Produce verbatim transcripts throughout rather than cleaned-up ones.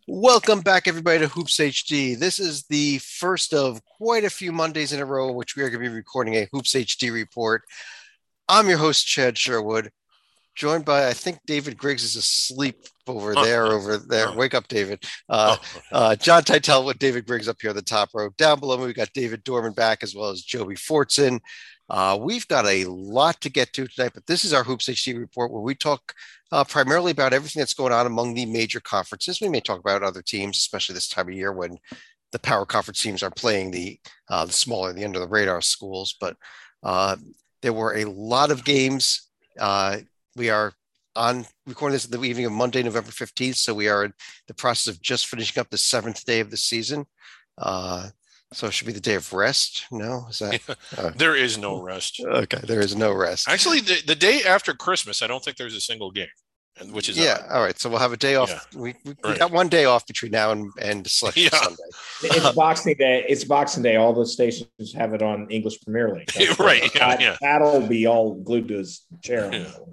Welcome back, everybody, to Hoops H D. This is the first of quite a few Mondays in a row in which we are going to be recording a Hoops H D report. I'm your host, Chad Sherwood, joined by, I think David Griggs is asleep over there, over there. Oh. Wake up, David. Uh, Oh. uh, John Titel with David Griggs up here on the top row. Down below me, we got David Dorman back, as well as Joby Fortson. Uh, we've got a lot to get to tonight, but this is our Hoops H D report where we talk uh, primarily about everything that's going on among the major conferences. We may talk about other teams, especially this time of year when the power conference teams are playing the uh, the smaller, the under the radar schools. But uh, there were a lot of games. Uh, we are on recording this at the evening of Monday, November fifteenth. So we are in the process of just finishing up the seventh day of the season. Uh, so it should be the day of rest. No, is that? Uh, there is no rest. Okay, there is no rest. Actually, the, the day after Christmas, I don't think there's a single game, which is yeah. odd. All right, so we'll have a day off. Yeah. We, we, right. we got one day off between now and and Selection yeah. Sunday. It's Boxing Day. It's Boxing Day. All the stations have it on English Premier League. That's right. Yeah, that, yeah. That'll be all glued to his chair.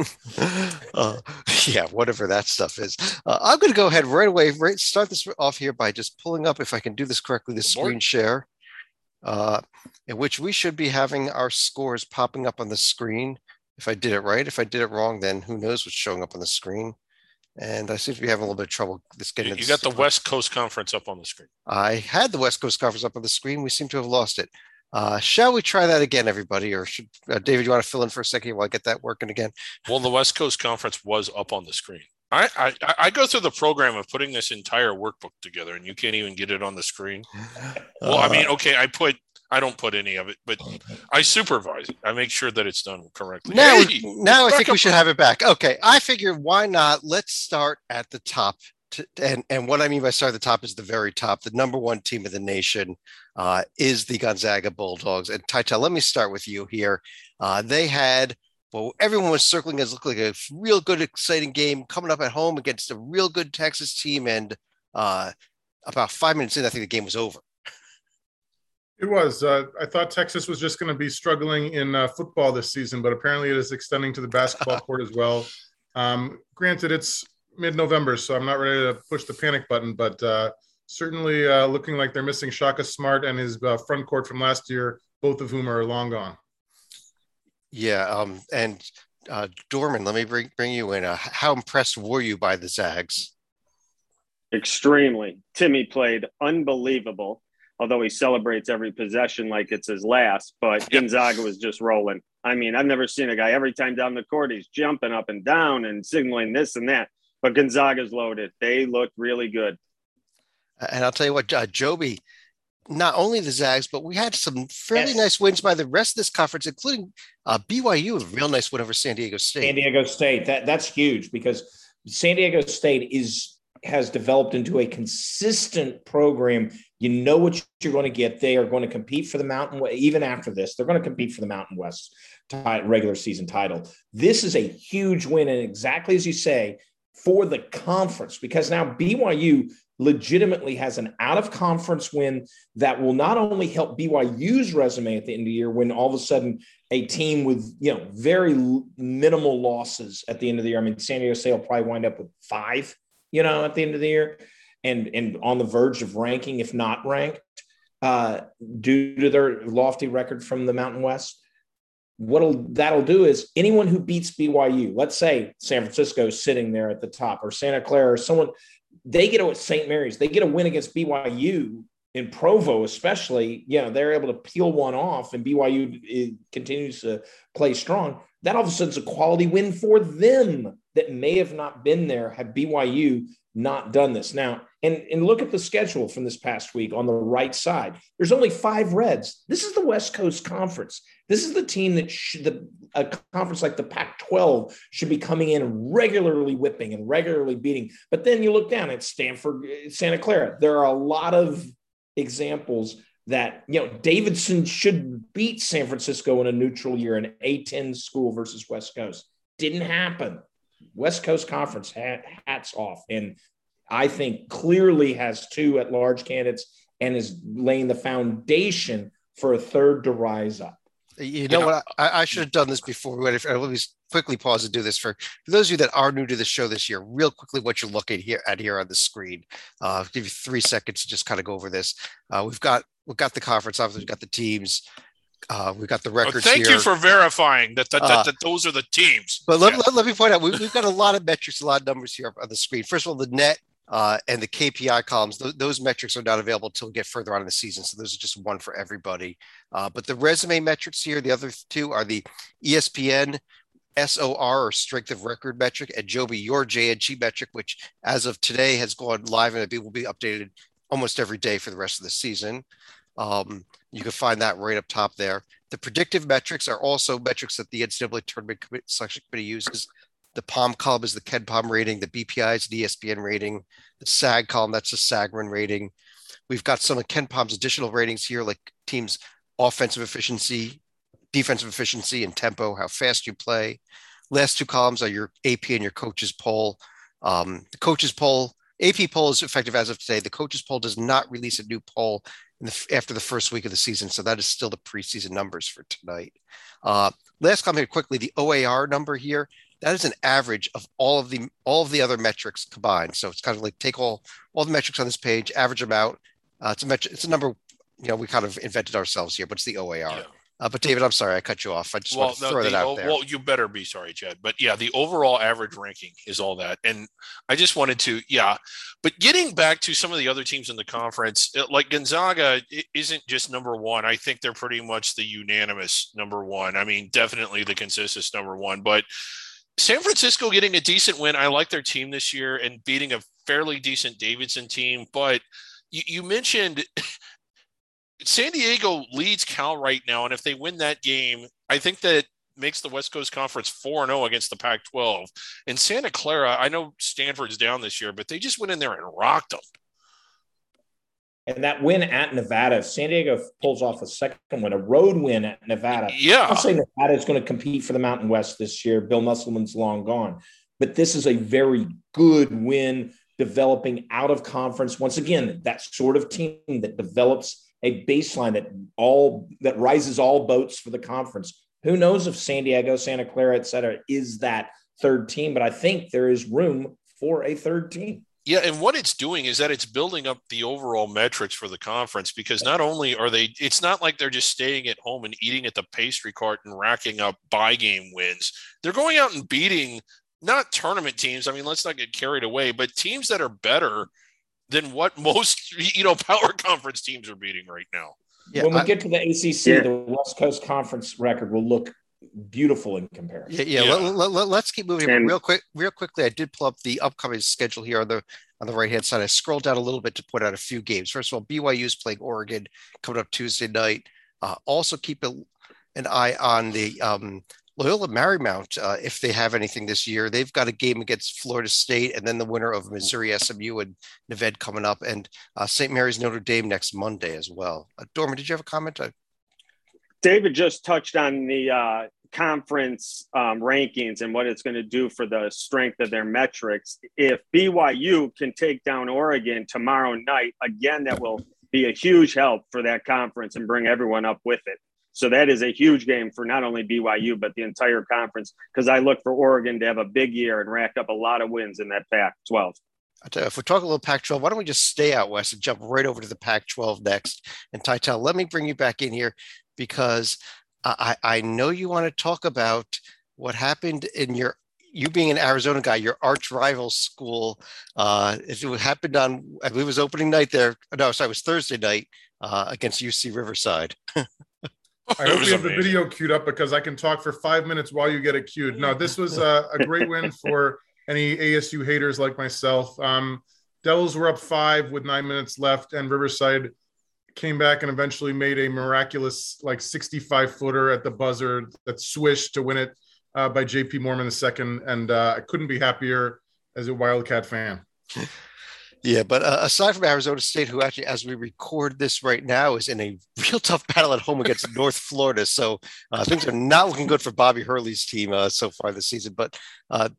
Yeah, uh, yeah whatever that stuff is. Uh, I'm going to go ahead right away. Right, start this off here by just pulling up, if I can do this correctly, the screen share, uh, in which we should be having our scores popping up on the screen. If I did it right, if I did it wrong, then who knows what's showing up on the screen. And I seem to be having a little bit of trouble. This getting you got the West Coast Conference up on the screen. I had the West Coast Conference up on the screen. We seem to have lost it. Uh, shall we try that again, everybody? Or should uh, David, you want to fill in for a second while I get that working again? Well, the West Coast Conference was up on the screen. I, I I go through the program of putting this entire workbook together, and you can't even get it on the screen. Well, uh, I mean, okay, I put I don't put any of it, but I supervise it. I make sure that it's done correctly. Now, hey, now I think we should have it back. Okay, I figured why not? Let's start at the top. To, and, and what I mean by start at the top is the very top. The number one team of the nation uh, is the Gonzaga Bulldogs. And Titel, let me start with you here. Uh, they had, well, everyone was circling as looked like a real good, exciting game coming up at home against a real good Texas team. And uh, about five minutes in, I think the game was over. It was. Uh, I thought Texas was just going to be struggling in uh, football this season, but apparently it is extending to the basketball court as well. Um, granted, it's mid-November, so I'm not ready to push the panic button, but uh, certainly uh, looking like they're missing Shaka Smart and his uh, front court from last year, both of whom are long gone. Yeah, um, and uh, Dorman, let me bring, bring you in. Uh, how impressed were you by the Zags? Extremely. Timmy played unbelievable. Although he celebrates every possession like it's his last, but Gonzaga was just rolling. I mean, I've never seen a guy every time down the court, he's jumping up and down and signaling this and that. But Gonzaga's loaded. They looked really good. And I'll tell you what, uh, Joby, not only the Zags, but we had some fairly yes. nice wins by the rest of this conference, including uh, B Y U, a real nice win over San Diego State. San Diego State, that that's huge because San Diego State is has developed into a consistent program. You know what you're going to get. They are going to compete for the Mountain West. Even after this, they're going to compete for the Mountain West t- regular season title. This is a huge win. And exactly as you say, for the conference, because now B Y U legitimately has an out-of-conference win that will not only help B Y U's resume at the end of the year when all of a sudden a team with, you know, very minimal losses at the end of the year. I mean, San Diego State will probably wind up with five, you know, at the end of the year and, and on the verge of ranking, if not ranked, uh, due to their lofty record from the Mountain West. What'll that'll do is anyone who beats B Y U, let's say San Francisco is sitting there at the top or Santa Clara or someone, they get a Saint Mary's, they get a win against B Y U in Provo, especially, you know, they're able to peel one off and B Y U continues to play strong. That all of a sudden is a quality win for them that may have not been there had B Y U not done this. Now, and, and look at the schedule from this past week on the right side. There's only five Reds. This is the West Coast Conference. This is the team that should, the, a conference like the Pac twelve should be coming in regularly whipping and regularly beating. But then you look down at Stanford, Santa Clara. There are a lot of examples that, you know, Davidson should beat San Francisco in a neutral year, an A ten school versus West Coast. Didn't happen. West Coast Conference, hat, hats off. And I think clearly has two at-large candidates and is laying the foundation for a third to rise up. You know yeah. what? I, I should have done this before we went. Let me quickly pause and do this for, for those of you that are new to the show this year, real quickly what you're looking here at here on the screen. Uh, I'll give you three seconds to just kind of go over this. Uh, we've got we've got the conference, obviously we've got the teams. Uh, we've got the records oh, thank here. you for verifying that, that, that, uh, that those are the teams. But let, yeah. let, let me point out, we, we've got a lot of metrics, a lot of numbers here on the screen. First of all, the net uh, and the K P I columns, th- those metrics are not available until we get further on in the season. So those are just one for everybody. Uh, but the resume metrics here, the other two are the E S P N S O R, or strength of record metric, and Joby, your J N G metric, which as of today has gone live and it will be updated almost every day for the rest of the season. Um, you can find that right up top there. The predictive metrics are also metrics that the N C double A Tournament Selection Committee uses. The Palm column is the Ken Palm rating. The B P I is the E S P N rating. The S A G column, that's the Sagarin rating. We've got some of Ken Palm's additional ratings here, like teams' offensive efficiency, defensive efficiency, and tempo, how fast you play. Last two columns are your A P and your coaches poll. Um, the coaches poll, A P poll is effective as of today. The coaches poll does not release a new poll in the, after the first week of the season. So that is still the preseason numbers for tonight. Uh, last comment quickly, the O A R number here, that is an average of all of the all of the other metrics combined. So it's kind of like take all all the metrics on this page, average them out. Uh, it's a metric, it's a number, you know, we kind of invented ourselves here, but it's the O A R. Yeah. Uh, but David, I'm sorry, I cut you off. I just well, want to no, throw the, that out there. Well, you better be sorry, Chad. But yeah, the overall average ranking is all that. And I just wanted to, yeah. But getting back to some of the other teams in the conference, like Gonzaga isn't just number one. I think they're pretty much the unanimous number one. I mean, definitely the consensus number one. But San Francisco getting a decent win. I like their team this year and beating a fairly decent Davidson team. But you, you mentioned San Diego leads Cal right now, and if they win that game, I think that makes the West Coast Conference four and oh against the Pac twelve. And Santa Clara, I know Stanford's down this year, but they just went in there and rocked them. And that win at Nevada, if San Diego pulls off a second win, a road win at Nevada. Yeah. I'll say Nevada is going to compete for the Mountain West this year. Bill Musselman's long gone. But this is a very good win, developing out of conference. Once again, that sort of team that develops a baseline that all that rises all boats for the conference. Who knows if San Diego, Santa Clara, et cetera, is that third team, but I think there is room for a third team. Yeah, and what it's doing is that it's building up the overall metrics for the conference, because not only are they, it's not like they're just staying at home and eating at the pastry cart and racking up buy game wins. They're going out and beating not tournament teams. I mean, let's not get carried away, but teams that are better than what most, you know, power conference teams are beating right now. Yeah, when we I, get to the A C C, yeah. the West Coast Conference record will look beautiful in comparison. Yeah, yeah. yeah. Let, let, let, let's keep moving. And, real quick, real quickly, I did pull up the upcoming schedule here on the on the right hand side. I scrolled down a little bit to point out a few games. First of all, B Y U is playing Oregon coming up Tuesday night. Uh, also, keep a, an eye on the um, Loyola Marymount, uh, if they have anything this year. They've got a game against Florida State, and then the winner of Missouri S M U and Nevada coming up, and uh, Saint Mary's Notre Dame next Monday as well. Uh, Dorman, did you have a comment? I- David just touched on the uh, conference um, rankings and what it's going to do for the strength of their metrics. If B Y U can take down Oregon tomorrow night, again, that will be a huge help for that conference and bring everyone up with it. So that is a huge game for not only B Y U, but the entire conference, because I look for Oregon to have a big year and rack up a lot of wins in that Pac twelve. I tell you, if we talk a little Pac twelve, why don't we just stay out west and jump right over to the Pac twelve next? And Tytel, let me bring you back in here, because I, I know you want to talk about what happened in your, you being an Arizona guy, your arch rival school. Uh, it happened on, I believe it was opening night there. No, sorry, it was Thursday night uh, against U C Riverside. I hope you have the video queued up, because I can talk for five minutes while you get it queued. No, this was a, a great win for any A S U haters like myself. Um, Devils were up five with nine minutes left, and Riverside came back and eventually made a miraculous like sixty-five footer at the buzzer that swished to win it uh, by J P Mormon the second. And uh, I couldn't be happier as a Wildcat fan. Yeah, but uh, aside from Arizona State, who actually, as we record this right now, is in a real tough battle at home against North Florida. So uh, things are not looking good for Bobby Hurley's team uh, so far this season. But uh,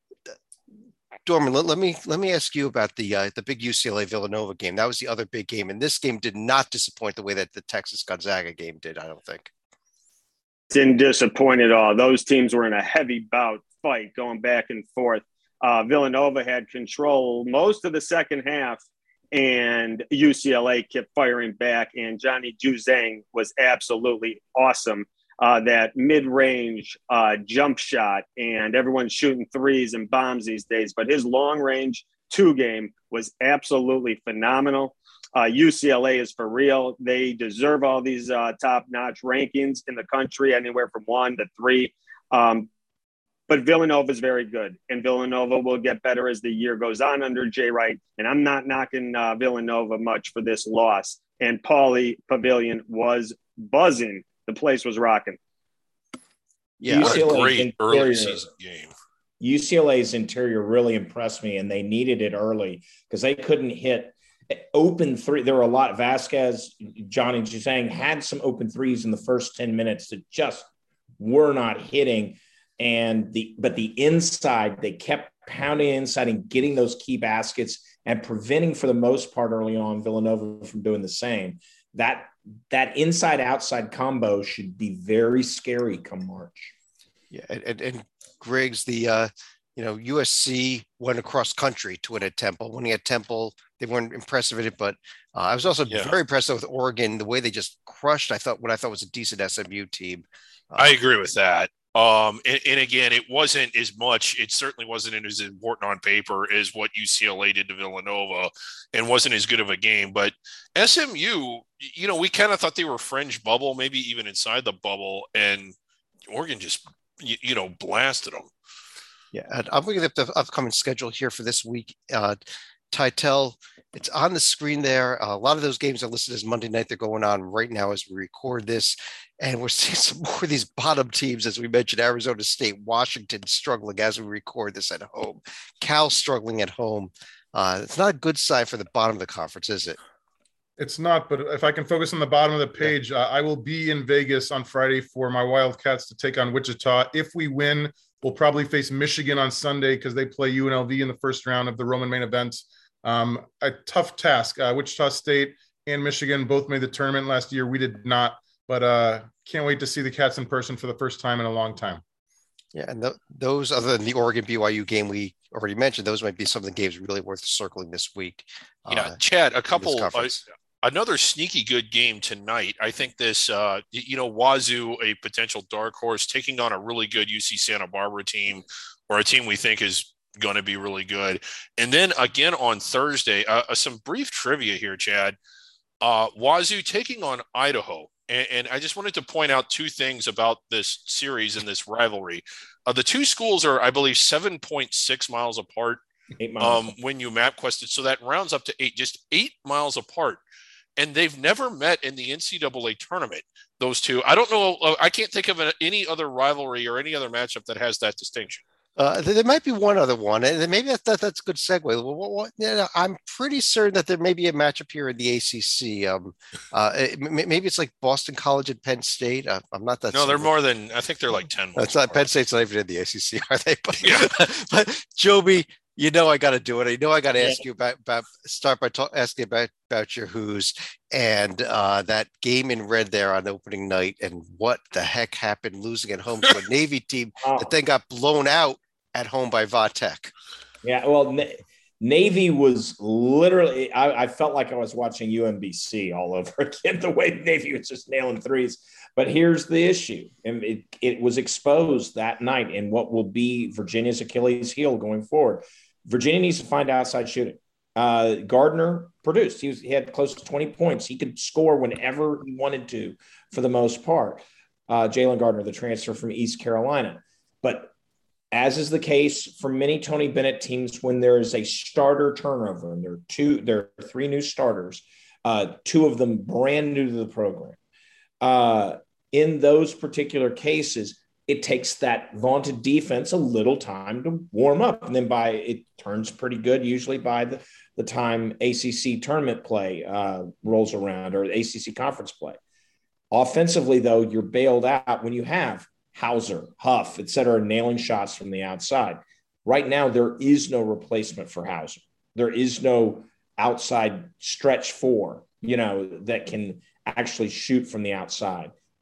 Dorman, let, let me let me ask you about the uh, the big U C L A Villanova game. That was the other big game, and this game did not disappoint the way that the Texas Gonzaga game did, I don't think. Didn't disappoint at all. Those teams were in a heavy bout fight going back and forth. Uh, Villanova had control most of the second half, and U C L A kept firing back, and Johnny Juzang was absolutely awesome. Uh, that mid-range uh, jump shot, and everyone's shooting threes and bombs these days, but his long-range two game was absolutely phenomenal. Uh, U C L A is for real. They deserve all these uh, top-notch rankings in the country, anywhere from one to three. Um, but Villanova is very good, and Villanova will get better as the year goes on under Jay Wright. And I'm not knocking uh, Villanova much for this loss. And Pauley Pavilion was buzzing. The place was rocking. Yeah, U C L A great interior, early season game. U C L A's interior really impressed me, and they needed it early because they couldn't hit open three. There were a lot. Vasquez, Johnny Juzang had some open threes in the first ten minutes that just were not hitting. And the but the inside, they kept pounding inside and getting those key baskets and preventing, for the most part, early on, Villanova from doing the same. That that inside-outside combo should be very scary come March. Yeah, and, and Griggs, the uh, you know, U S C went across country to win at Temple. Winning at Temple, they weren't impressive in it, but uh, I was also yeah. very impressed with Oregon, the way they just crushed, I thought, what I thought was a decent S M U team. Uh, I agree with that. Um, and, and again, it wasn't as much, it certainly wasn't as important on paper as what U C L A did to Villanova, and wasn't as good of a game. But S M U, you know, we kind of thought they were fringe bubble, maybe even inside the bubble, and Oregon just, you, you know, blasted them. Yeah, I'm looking at the upcoming schedule here for this week. Uh, Titel, it's on the screen there. Uh, a lot of those games are listed as Monday night. They're going on right now as we record this. And we're seeing some more of these bottom teams, as we mentioned, Arizona State, Washington struggling as we record this at home. Cal struggling at home. Uh, it's not a good sign for the bottom of the conference, is it? It's not, but if I can focus on the bottom of the page, yeah. uh, I will be in Vegas on Friday for my Wildcats to take on Wichita. If we win, we'll probably face Michigan on Sunday because they play U N L V in the first round of the Roman main event. Um, a tough task. Uh, Wichita State and Michigan both made the tournament last year. We did not, but uh, can't wait to see the Cats in person for the first time in a long time. Yeah, and th- those, other than the Oregon B Y U game we already mentioned, those might be some of the games really worth circling this week. Yeah, uh, Chad, a couple, uh, another sneaky good game tonight. I think this, uh, you know, Wazoo, a potential dark horse, taking on a really good U C Santa Barbara team, or a team we think is going to be really good. And then again on Thursday, uh, some brief trivia here, Chad. Uh, Wazoo taking on Idaho. And, and I just wanted to point out two things about this series and this rivalry. Uh, the two schools are, I believe, seven point six miles apart. Eight miles. Um, when you map quested. So that rounds up to eight, just eight miles apart. And they've never met in the N C double A tournament, those two. I don't know. Uh, I can't think of a, any other rivalry or any other matchup that has that distinction. Uh, there might be one other one, and maybe that, that that's a good segue. Well, what, what, you know, I'm pretty certain that there may be a matchup here in the A C C. Um, uh, it, maybe it's like Boston College and Penn State. Uh, I'm not that. No, they're more than. I think they're like ten. That's not Penn State's not even in the A C C, are they? But, yeah. But Joby, you know I got to do it. I know I got to ask you about, about start by talk, asking about about your Who's and uh, that game in red there on opening night, and what the heck happened losing at home to a Navy team oh. that then got blown out at home by Vatech. Yeah, well, Na- Navy was literally, I, I felt like I was watching U M B C all over again, the way Navy was just nailing threes. But here's the issue. And it, it was exposed that night in what will be Virginia's Achilles heel going forward. Virginia needs to find outside shooting. Uh, Gardner produced. He, was, he had close to twenty points. He could score whenever he wanted to, for the most part. Uh, Jalen Gardner, the transfer from East Carolina. But as is the case for many Tony Bennett teams, when there is a starter turnover, and there are two, there are three new starters, uh, two of them brand new to the program. Uh, in those particular cases, it takes that vaunted defense a little time to warm up, and then by it turns pretty good usually by the, the time A C C tournament play uh, rolls around, or A C C conference play. Offensively, though, you're bailed out when you have Hauser, Huff, et cetera, nailing shots from the outside. Right now, there is no replacement for Hauser. There is no outside stretch four, you know, that can actually shoot from the outside.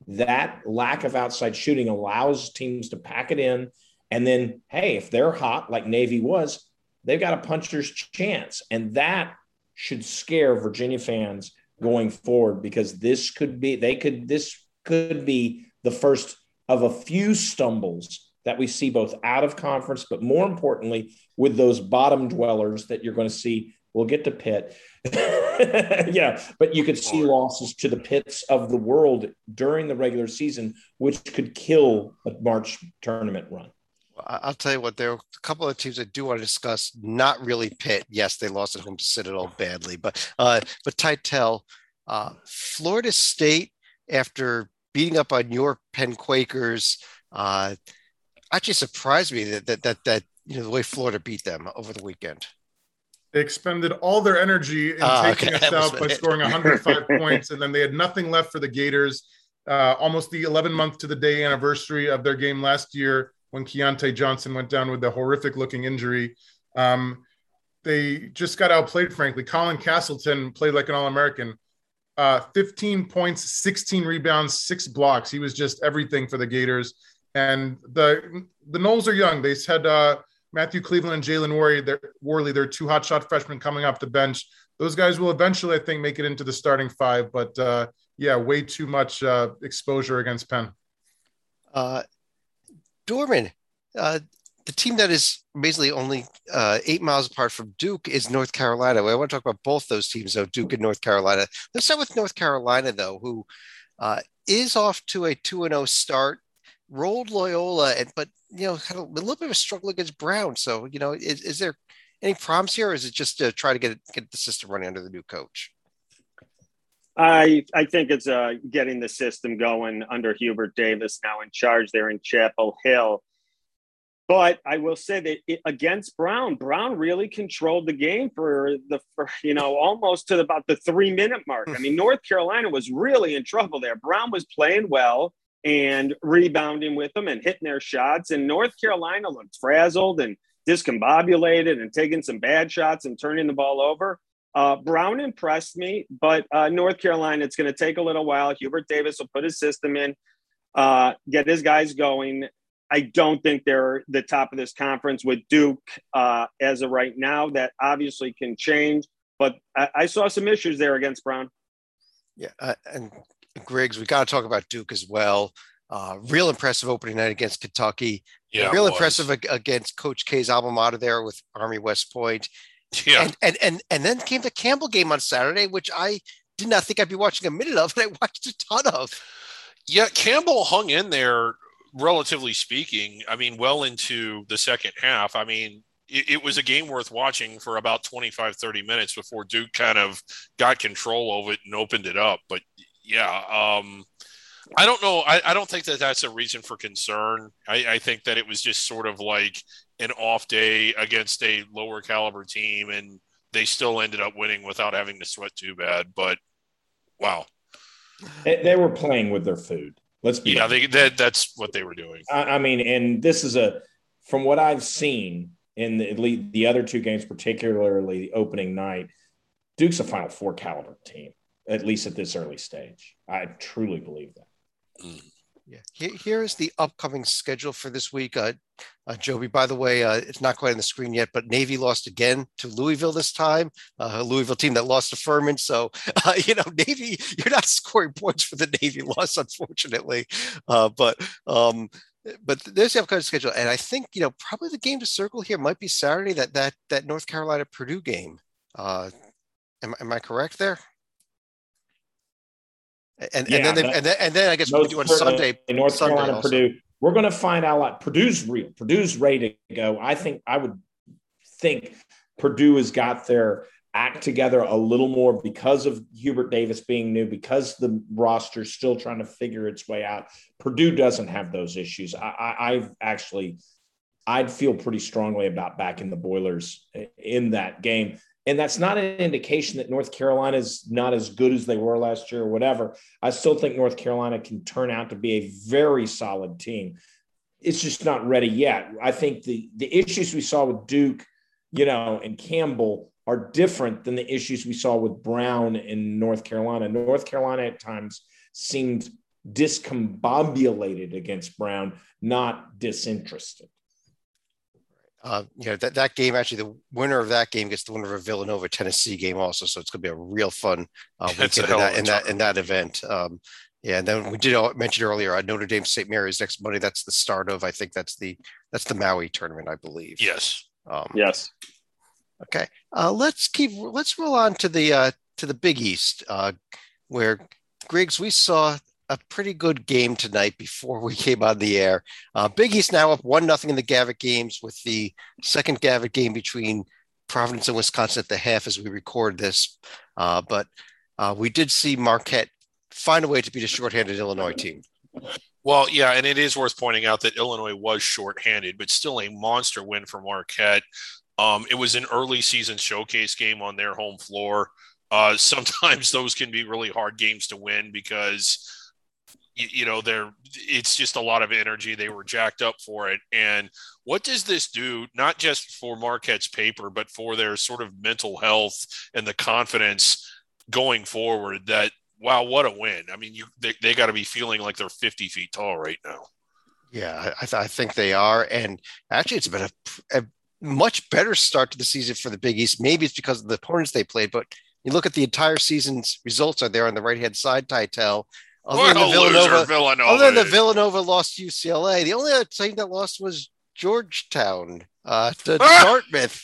that lack of outside shooting allows teams to pack it in. And then, hey, if they're hot like Navy was, they've got a puncher's chance. And that should scare Virginia fans going forward, because this could be, they could, this could be the first of a few stumbles that we see both out of conference, but more importantly, with those bottom dwellers that you're going to see. We'll get to Pitt. Yeah, but you could see losses to the Pitts of the world during the regular season, which could kill a March tournament run. I'll tell you what, there are a couple of teams I do want to discuss. Not really Pitt. Yes, they lost at home to Citadel badly, but uh, but Titel, uh, Florida State, after beating up on your Penn Quakers, uh, actually surprised me that that that that you know the way Florida beat them over the weekend. They expended all their energy in uh, taking okay. us out by it. scoring one hundred five points, and then they had nothing left for the Gators. Uh, almost the eleven month to the day anniversary of their game last year when Keontae Johnson went down with a horrific looking injury. Um, they just got outplayed, frankly. Colin Castleton played like an All-American. Uh, fifteen points, sixteen rebounds, six blocks. He was just everything for the Gators. And the the Noles are young. They had uh, Matthew Cleveland and Jalen Worley, they're, Worley, they're two hotshot freshmen coming off the bench. Those guys will eventually, I think, make it into the starting five. But, uh, yeah, way too much uh, exposure against Penn. Uh, Dorman, uh, the team that is basically only uh, eight miles apart from Duke is North Carolina. I want to talk about both those teams, though, Duke and North Carolina. Let's start with North Carolina, though, who uh, is off to a two and oh start. Rolled Loyola, and but you know had a, a little bit of a struggle against Brown. So you know, is, is there any problems here, or is it just to try to get it, get the system running under the new coach? I I think it's uh, getting the system going under Hubert Davis now in charge there in Chapel Hill. But I will say that it, against Brown, Brown really controlled the game for the for, you know almost to the, about the three minute mark. I mean, North Carolina was really in trouble there. Brown was playing well and rebounding with them and hitting their shots. And North Carolina looked frazzled and discombobulated and taking some bad shots and turning the ball over. Uh, Brown impressed me, but uh, North Carolina, it's going to take a little while. Hubert Davis will put his system in, uh, get his guys going. I don't think they're the top of this conference with Duke uh, as of right now. That obviously can change, but I, I saw some issues there against Brown. Yeah, uh, and Griggs, we got to talk about Duke as well. Uh, real impressive opening night against Kentucky. Yeah, real impressive ag- against Coach K's alma mater there with Army West Point. Yeah, and, and and and then came the Campbell game on Saturday, which I did not think I'd be watching a minute of, and I watched a ton of. Yeah, Campbell hung in there, relatively speaking. I mean, well into the second half. I mean, it, it was a game worth watching for about twenty-five, thirty minutes before Duke kind of got control of it and opened it up. But yeah, um, I don't know. I, I don't think that that's a reason for concern. I, I think that it was just sort of like an off day against a lower caliber team, and they still ended up winning without having to sweat too bad. But wow, they, they were playing with their food. Let's be yeah, they, that that's what they were doing. I, I mean, and this is a from what I've seen in the, at least the other two games, particularly the opening night, Duke's a Final Four caliber team, at least at this early stage. I truly believe that. Mm. Yeah. Here, here is the upcoming schedule for this week. Uh, uh, Joby, by the way, uh, it's not quite on the screen yet, but Navy lost again to Louisville this time, uh, a Louisville team that lost to Furman. So, uh, you know, Navy, you're not scoring points for the Navy loss, unfortunately. Uh, but um, but there's the upcoming schedule. And I think, you know, probably the game to circle here might be Saturday, that that that North Carolina Purdue game. Uh, am, am I correct there? And, yeah, and then they, and then and then I guess we do on Sunday. In North Sunday Carolina, also. Purdue. We're going to find out a lot. Purdue's real. Purdue's ready to go. I think I would think Purdue has got their act together a little more because of Hubert Davis being new, because the roster's still trying to figure its way out. Purdue doesn't have those issues. I, I, I've actually, I'd feel pretty strongly about backing the Boilers in that game. And that's not an indication that North Carolina is not as good as they were last year or whatever. I still think North Carolina can turn out to be a very solid team. It's just not ready yet. I think the, the issues we saw with Duke, you know, and Campbell are different than the issues we saw with Brown in North Carolina. North Carolina at times seemed discombobulated against Brown, not disinterested. Uh, you know, that, that game, actually, the winner of that game gets the winner of a Villanova Tennessee game also. So it's going to be a real fun uh, weekend in that, in that, in that event. Um, yeah. And then we did mention earlier, uh, Notre Dame Saint Mary's next Monday. That's the start of, I think that's the, that's the Maui tournament, I believe. Yes. Um, yes. Okay. Uh, let's keep, let's roll on to the, uh, to the Big East, uh, where Griggs, we saw a pretty good game tonight before we came on the air. Uh, Big East now up one nothing in the Gavitt games, with the second Gavitt game between Providence and Wisconsin at the half as we record this. Uh, but uh, we did see Marquette find a way to beat a shorthanded Illinois team. Well, yeah, and it is worth pointing out that Illinois was shorthanded, but still a monster win for Marquette. Um, it was an early season showcase game on their home floor. Uh, sometimes those can be really hard games to win because you, you know, they're, it's just a lot of energy. They were jacked up for it. And what does this do, not just for Marquette's paper, but for their sort of mental health and the confidence going forward that, wow, what a win. I mean, you they, they got to be feeling like they're fifty feet tall right now. Yeah, I, th- I think they are. And actually, it's been a, a much better start to the season for the Big East. Maybe it's because of the opponents they played, but you look at the entire season's results are there on the right-hand side, Titel. Other What than the a Villanova, loser Villanova other than the is. Villanova lost to U C L A, the only other team that lost was Georgetown uh, to Dartmouth.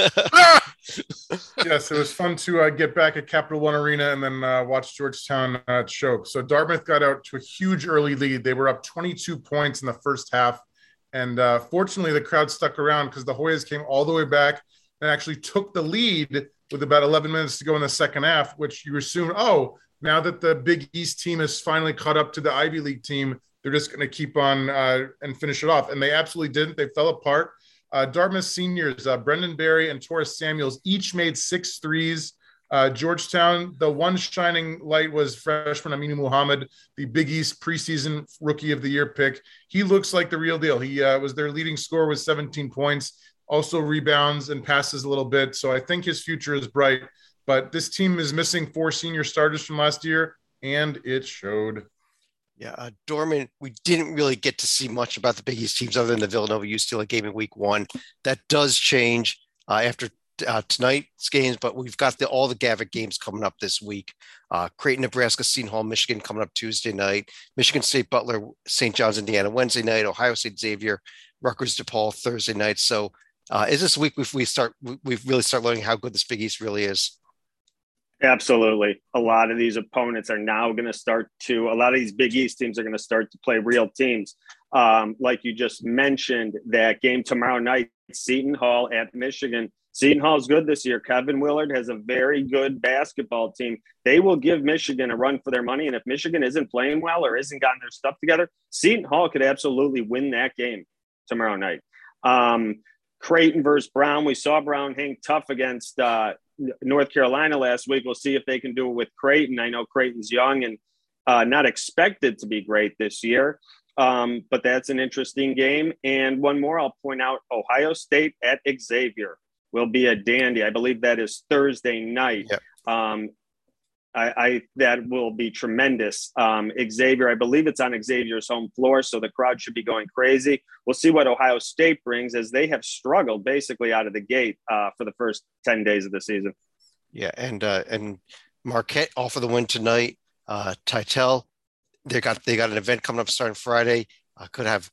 Yes, it was fun to uh, get back at Capital One Arena and then uh, watch Georgetown uh, choke. So Dartmouth got out to a huge early lead. They were up twenty-two points in the first half. And uh, fortunately, the crowd stuck around because the Hoyas came all the way back and actually took the lead with about eleven minutes to go in the second half, which you assume, oh, now that the Big East team is finally caught up to the Ivy League team, they're just going to keep on uh, and finish it off. And they absolutely didn't. They fell apart. Uh, Dartmouth seniors, uh, Brendan Barry and Taurus Samuels, each made six threes. Uh, Georgetown, the one shining light was freshman Aminu Muhammad, the Big East preseason Rookie of the Year pick. He looks like the real deal. He uh, was their leading scorer with seventeen points, also rebounds and passes a little bit. So I think his future is bright. But this team is missing four senior starters from last year, and it showed. Yeah, uh, Dorman, we didn't really get to see much about the Big East teams other than the Villanova U C L A game in week one. That does change uh, after uh, tonight's games, but we've got the, all the Gavitt games coming up this week. Uh, Creighton, Nebraska, Seton Hall, Michigan coming up Tuesday night. Michigan State, Butler, Saint John's, Indiana Wednesday night. Ohio State, Xavier, Rutgers, DePaul Thursday night. So uh, is this week if we start, we really start learning how good this Big East really is? Absolutely. A lot of these opponents are now going to start to, a lot of these Big East teams are going to start to play real teams. Um, like you just mentioned, that game tomorrow night, Seton Hall at Michigan. Seton Hall is good this year. Kevin Willard has a very good basketball team. They will give Michigan a run for their money. And if Michigan isn't playing well or isn't gotten their stuff together, Seton Hall could absolutely win that game tomorrow night. Um, Creighton versus Brown. We saw Brown hang tough against uh, North Carolina last week. We'll see if they can do it with Creighton. I know Creighton's young and uh, not expected to be great this year, um, but that's an interesting game. And one more, I'll point out, Ohio State at Xavier will be a dandy. I believe that is Thursday night. Yep. Um, I, I that will be tremendous. Um, Xavier, I believe it's on Xavier's home floor, so the crowd should be going crazy. We'll see what Ohio State brings, as they have struggled basically out of the gate uh, for the first ten days of the season. Yeah, and uh, and Marquette off of the win tonight. Uh, Titel, they got they got an event coming up starting Friday. Uh, could have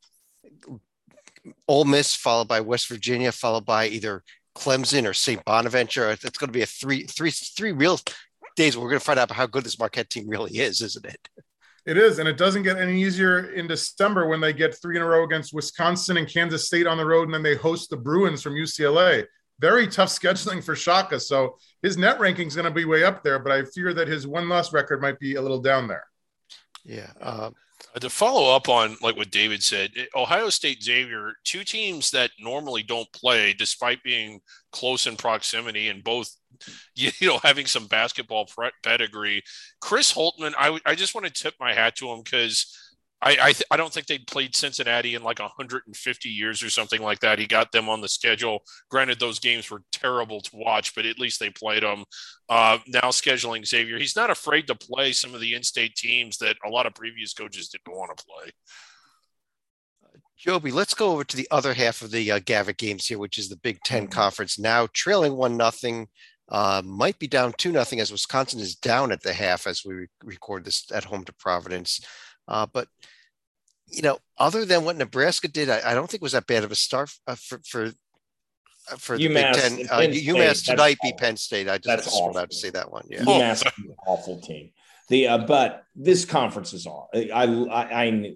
Ole Miss followed by West Virginia, followed by either Clemson or Saint Bonaventure. It's going to be a three three three real days where we're going to find out how good this Marquette team really is, isn't it? It is, and it doesn't get any easier in December when they get three in a row against Wisconsin and Kansas State on the road, and then they host the Bruins from U C L A. Very tough scheduling for Shaka, so his net ranking is going to be way up there, but I fear that his one-loss record might be a little down there. Yeah. Um, to follow up on like what David said, Ohio State, Xavier, two teams that normally don't play despite being close in proximity and both, you know, having some basketball pedigree. Chris Holtmann, I, I just want to tip my hat to him because I I, th- I don't think they played Cincinnati in like one hundred fifty years or something like that. He got them on the schedule. Granted, those games were terrible to watch, but at least they played them. Uh, now scheduling Xavier, he's not afraid to play some of the in-state teams that a lot of previous coaches didn't want to play. Joby, let's go over to the other half of the uh, Gavitt games here, which is the Big Ten Mm-hmm. Conference. Now trailing one nothing, uh, might be down two nothing as Wisconsin is down at the half as we re- record this at home to Providence. Uh, but, you know, other than what Nebraska did, I, I don't think it was that bad of a start uh, for for, uh, for the UMass, Big Ten. Uh, Penn UMass State, tonight that's beat awful. Penn State. I just, That's I just wanted awful. to say that one. Yeah. Oh. UMass is an awful team. The uh, but this conference is all I, I I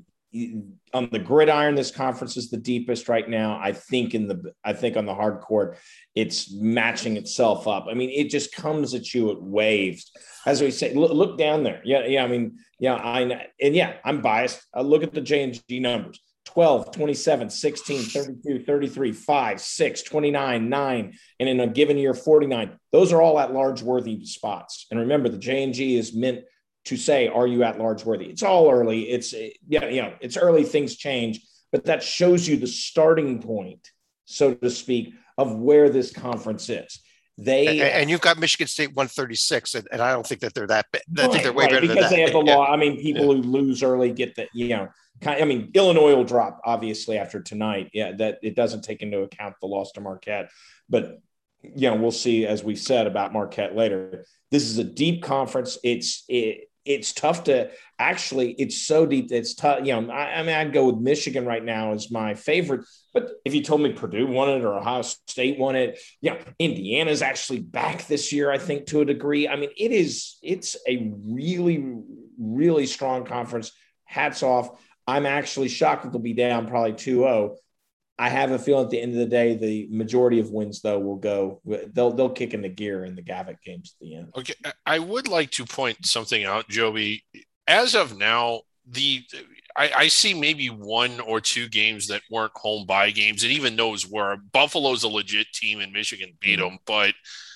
on the gridiron. This conference is the deepest right now. I think in the I think on the hard court, it's matching itself up. I mean, it just comes at you at waves. As we say, look, look down there. Yeah, yeah. I mean, yeah, I and yeah, I'm biased. I look at the J and G numbers. twelve, twenty-seven, sixteen, thirty-two, thirty-three, five, six, twenty-nine, nine, and in a given year, forty-nine. Those are all at large worthy spots. And remember, the J and G is meant to say, are you at large worthy? It's all early. It's, yeah, you know, it's early, things change, but that shows you the starting point, so to speak, of where this conference is. They and, and you've got Michigan State one thirty-six, and, and I don't think that they're that bad. I think they're way right, better because than that. they have the Yeah. law. I mean, people Yeah. who lose early get the, you know, kind I mean, Illinois will drop obviously after tonight. Yeah, that it doesn't take into account the loss to Marquette, but you know, we'll see, as we said about Marquette later. This is a deep conference. It's it, it's tough to actually. It's so deep. It's tough. You know, I, I mean, I'd go with Michigan right now as my favorite. But if you told me Purdue won it or Ohio State won it, yeah, Indiana's actually back this year, I think, to a degree. I mean, it is. It's a really, really strong conference. Hats off. I'm actually shocked that they'll be down probably two oh. I have a feeling at the end of the day, the majority of wins, though, will go. They'll they'll kick in the gear in the Gavitt games at the end. Okay, I would like to point something out, Joby. As of now, the I, I see maybe one or two games that weren't home bye games, and even those were. Buffalo's a legit team, and Michigan beat them. But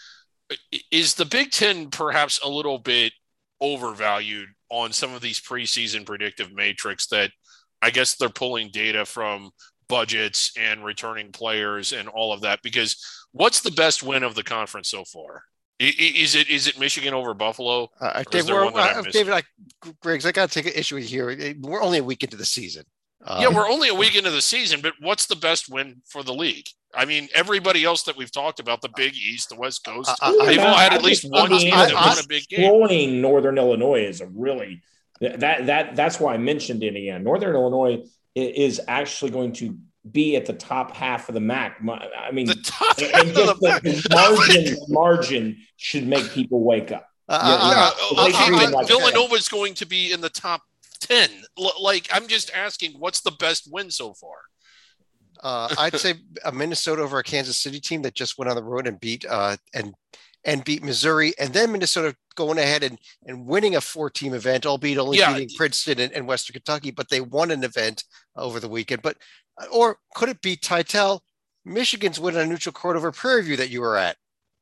is the Big Ten perhaps a little bit overvalued on some of these preseason predictive matrix that I guess they're pulling data from budgets and returning players and all of that? Because what's the best win of the conference so far? Is it is it Michigan over Buffalo? Uh, Dave, there we're, one that uh, I'm David, I, Griggs, I got to take an issue with you here. We're only a week into the season. Uh, Yeah, we're only a week into the season, but what's the best win for the league? I mean, everybody else that we've talked about, the Big East, the West Coast, I- I- they've I- all had I at least think one team Indiana that won just a big game. Destroying Northern Illinois is a really that that that's why I mentioned Indiana. Northern Illinois i- is actually going to be at the top half of the M A C. My- I mean, The top and- half and of just the the, the margin margin should make people wake up. Uh, Yeah, uh, Yeah, They okay, treat but them like Villanova is going to be in the top ten. L- Like, I'm just asking, what's the best win so far? Uh, I'd say a Minnesota over a Kansas City team that just went on the road and beat uh, and and beat Missouri, and then Minnesota going ahead and, and winning a four-team event, albeit only Yeah. beating Princeton and, and Western Kentucky, but they won an event over the weekend. But or could it be Titel, Michigan's win on a neutral court over Prairie View that you were at?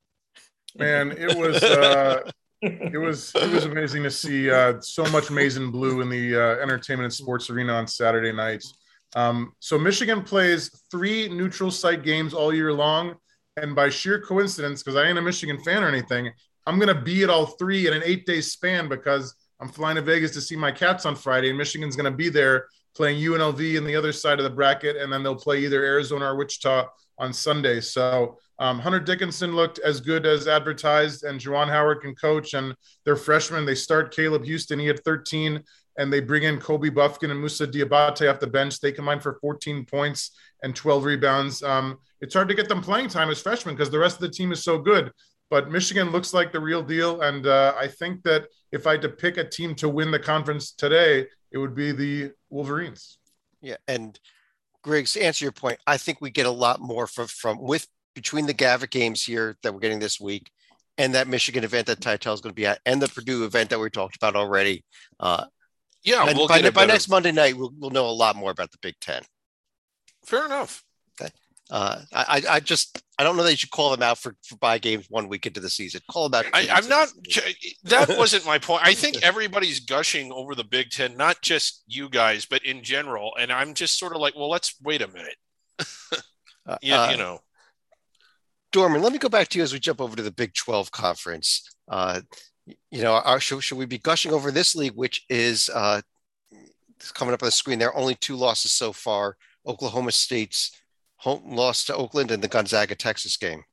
Man, it was uh, it was it was amazing to see uh, so much maize and blue in the uh, entertainment and sports arena on Saturday nights. Um, so Michigan plays three neutral site games all year long, and by sheer coincidence, because I ain't a Michigan fan or anything, I'm gonna be at all three in an eight-day span because I'm flying to Vegas to see my Cats on Friday, and Michigan's gonna be there playing U N L V in the other side of the bracket, and then they'll play either Arizona or Wichita on Sunday. So um, Hunter Dickinson looked as good as advertised, and Juwan Howard can coach, and they're freshmen. They start Caleb Houston. He had thirteen, and they bring in Kobe Buffkin and Musa Diabate off the bench. They combine for fourteen points and twelve rebounds. Um, it's hard to get them playing time as freshmen because the rest of the team is so good. But Michigan looks like the real deal, and uh, I think that if I had to pick a team to win the conference today, it would be the Wolverines. Yeah, and Griggs, to answer your point, I think we get a lot more from, from with between the Gavitt games here that we're getting this week and that Michigan event that Titel is going to be at and the Purdue event that we talked about already. Uh, Yeah, and we'll by, get a by better- next Monday night, we'll, we'll know a lot more about the Big Ten. Fair enough. Uh, I, I just I don't know that you should call them out for, for buy games one week into the season. Call them out. I, I'm not. That wasn't my point. I think everybody's gushing over the Big Ten, not just you guys, but in general. And I'm just sort of like, well, let's wait a minute. you, uh, you know, Dorman, let me go back to you as we jump over to the Big twelve conference. Uh, you know, our, should, should we be gushing over this league, which is uh, coming up on the screen? There are only two losses so far. Oklahoma State's home loss to Oakland and the Gonzaga Texas game.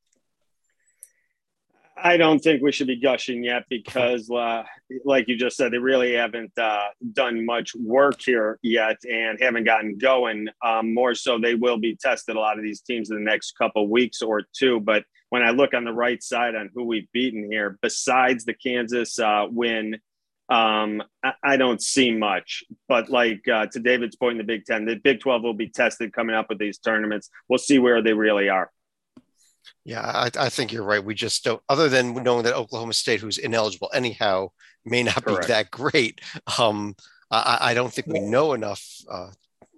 I don't think we should be gushing yet because, uh, like you just said, they really haven't uh, done much work here yet and haven't gotten going. Um, more so, they will be tested, a lot of these teams, in the next couple of weeks or two. But when I look on the right side on who we've beaten here, besides the Kansas uh, win, Um, I, I don't see much, but like uh, to David's point in the Big Ten, the Big twelve will be tested coming up with these tournaments. We'll see where they really are. Yeah, I, I think you're right. We just don't, other than knowing that Oklahoma State, who's ineligible anyhow, may not Correct. be that great. Um, I, I don't think we know enough. Uh,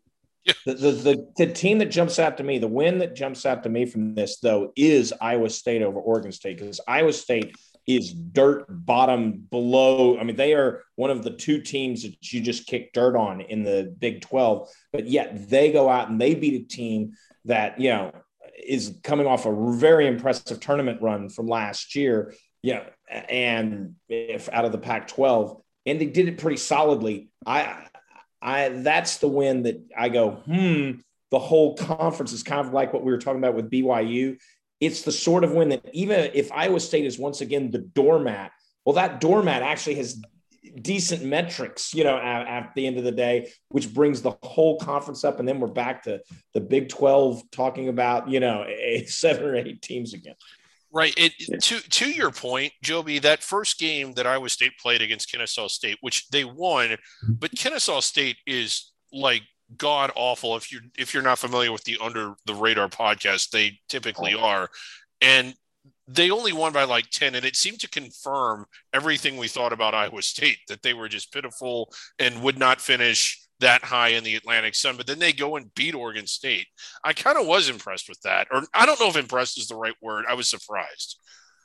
The, the the the team that jumps out to me, the win that jumps out to me from this, though, is Iowa State over Oregon State, because Iowa State is dirt bottom below. I mean, they are one of the two teams that you just kick dirt on in the Big twelve, but yet they go out and they beat a team that, you know, is coming off a very impressive tournament run from last year, you know, and if out of the Pac twelve, and they did it pretty solidly. I, I, that's the win that I go, hmm, the whole conference is kind of like what we were talking about with B Y U. It's the sort of win that even if Iowa State is once again the doormat, well, that doormat actually has decent metrics, you know, at, at the end of the day, which brings the whole conference up. And then we're back to the Big twelve talking about, you know, a, seven or eight teams again. Right. It, to to your point, Joby, that first game that Iowa State played against Kennesaw State, which they won, but Kennesaw State is like god awful. If you're if you're not familiar with the Under the Radar podcast, they typically are, and they only won by like ten, and it seemed to confirm everything we thought about Iowa State, that they were just pitiful and would not finish that high in the Atlantic Sun. But then they go and beat Oregon State. I kind of was impressed with that, or I don't know if impressed is the right word. I was surprised.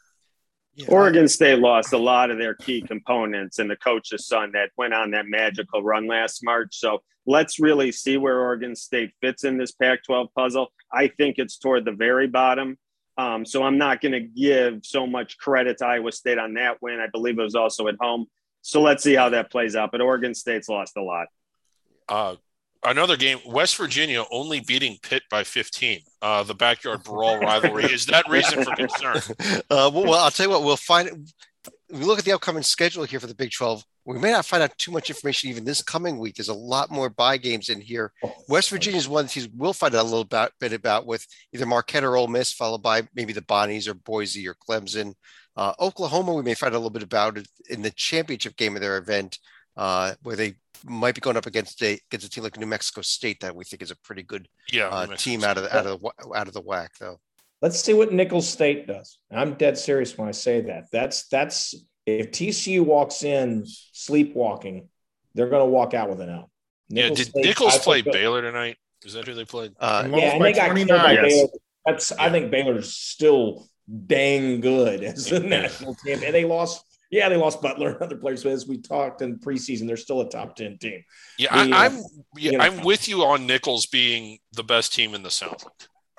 Yeah. Oregon State lost a lot of their key components and the coach's son that went on that magical run last March. So let's really see where Oregon State fits in this Pac twelve puzzle. I think it's toward the very bottom. Um, so I'm not going to give so much credit to Iowa State on that win. I believe it was also at home. So let's see how that plays out. But Oregon State's lost a lot. Uh, another game, West Virginia only beating Pitt by fifteen. Uh, the backyard brawl rivalry. Is that reason for concern? Uh, well, well, I'll tell you what, we'll find. We look at the upcoming schedule here for the Big twelve. We may not find out too much information even this coming week. There's a lot more bye games in here. West Virginia is one that we'll find out a little about, bit about with either Marquette or Ole Miss, followed by maybe the Bonnies or Boise or Clemson. Uh, Oklahoma, we may find out a little bit about it in the championship game of their event, uh, where they might be going up against a against a team like New Mexico State that we think is a pretty good yeah, uh, team out of the, out of the out of the whack, though. Let's see what Nicholls State does. I'm dead serious when I say that. That's that's if T C U walks in sleepwalking, they're going to walk out with an L. Nicholls yeah, did State, Nichols play Baylor tonight? Is that who they played? Uh, yeah, and they got killed by Baylor. That's yeah. I think Baylor's still dang good as a national team, and they lost. Yeah, they lost Butler and other players, but as we talked in preseason, they're still a top ten team. Yeah, the, I, I'm uh, yeah, you know, I'm with you on Nichols being the best team in the Southland.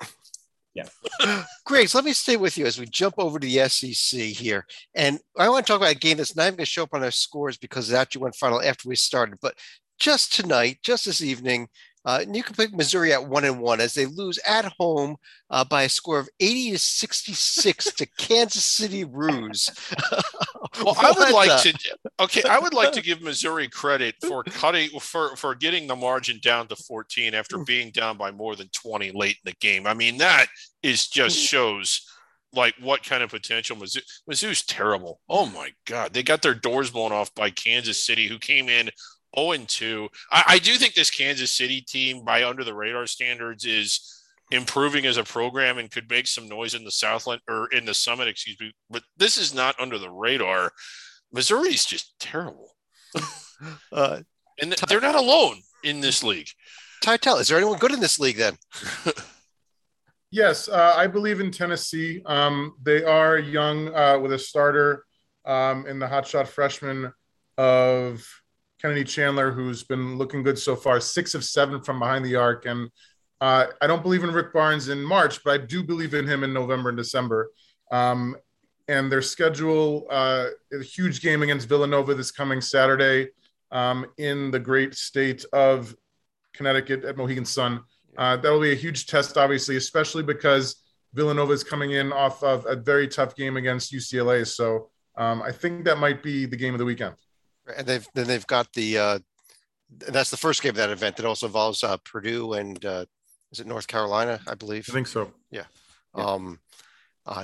Yeah. Griggs, let me stay with you as we jump over to the S E C here. And I want to talk about a game that's not even going to show up on our scores because it actually went final after we started. But just tonight, just this evening, uh, you can pick Missouri at one and one as they lose at home uh, by a score of eighty to sixty-six to Kansas City Roos. Well, I would like the? to. Okay, I would like to give Missouri credit for cutting for for getting the margin down to fourteen after being down by more than twenty late in the game. I mean, that is just shows like what kind of potential Mizzou. Mizzou's terrible. Oh my God, they got their doors blown off by Kansas City, who came in oh and two. I, I do think this Kansas City team, by under the radar standards, is improving as a program and could make some noise in the Southland or in the Summit, excuse me. But this is not under the radar. Missouri's just terrible. uh, and they're not alone in this league. Tytel, is there anyone good in this league then? Yes, uh, I believe in Tennessee. Um, they are young uh, with a starter um, in the hotshot freshman of Kennedy Chandler, who's been looking good so far, six of seven from behind the arc. And uh, I don't believe in Rick Barnes in March, but I do believe in him in November and December. Um, and their schedule, uh, a huge game against Villanova this coming Saturday um, in the great state of Connecticut at Mohegan Sun. Uh, that'll be a huge test, obviously, especially because Villanova is coming in off of a very tough game against U C L A. So um, I think that might be the game of the weekend. And they've then they've got the uh, that's the first game of that event. That also involves uh, Purdue and uh, is it North Carolina? I believe. I think so. Yeah. yeah. Um, uh,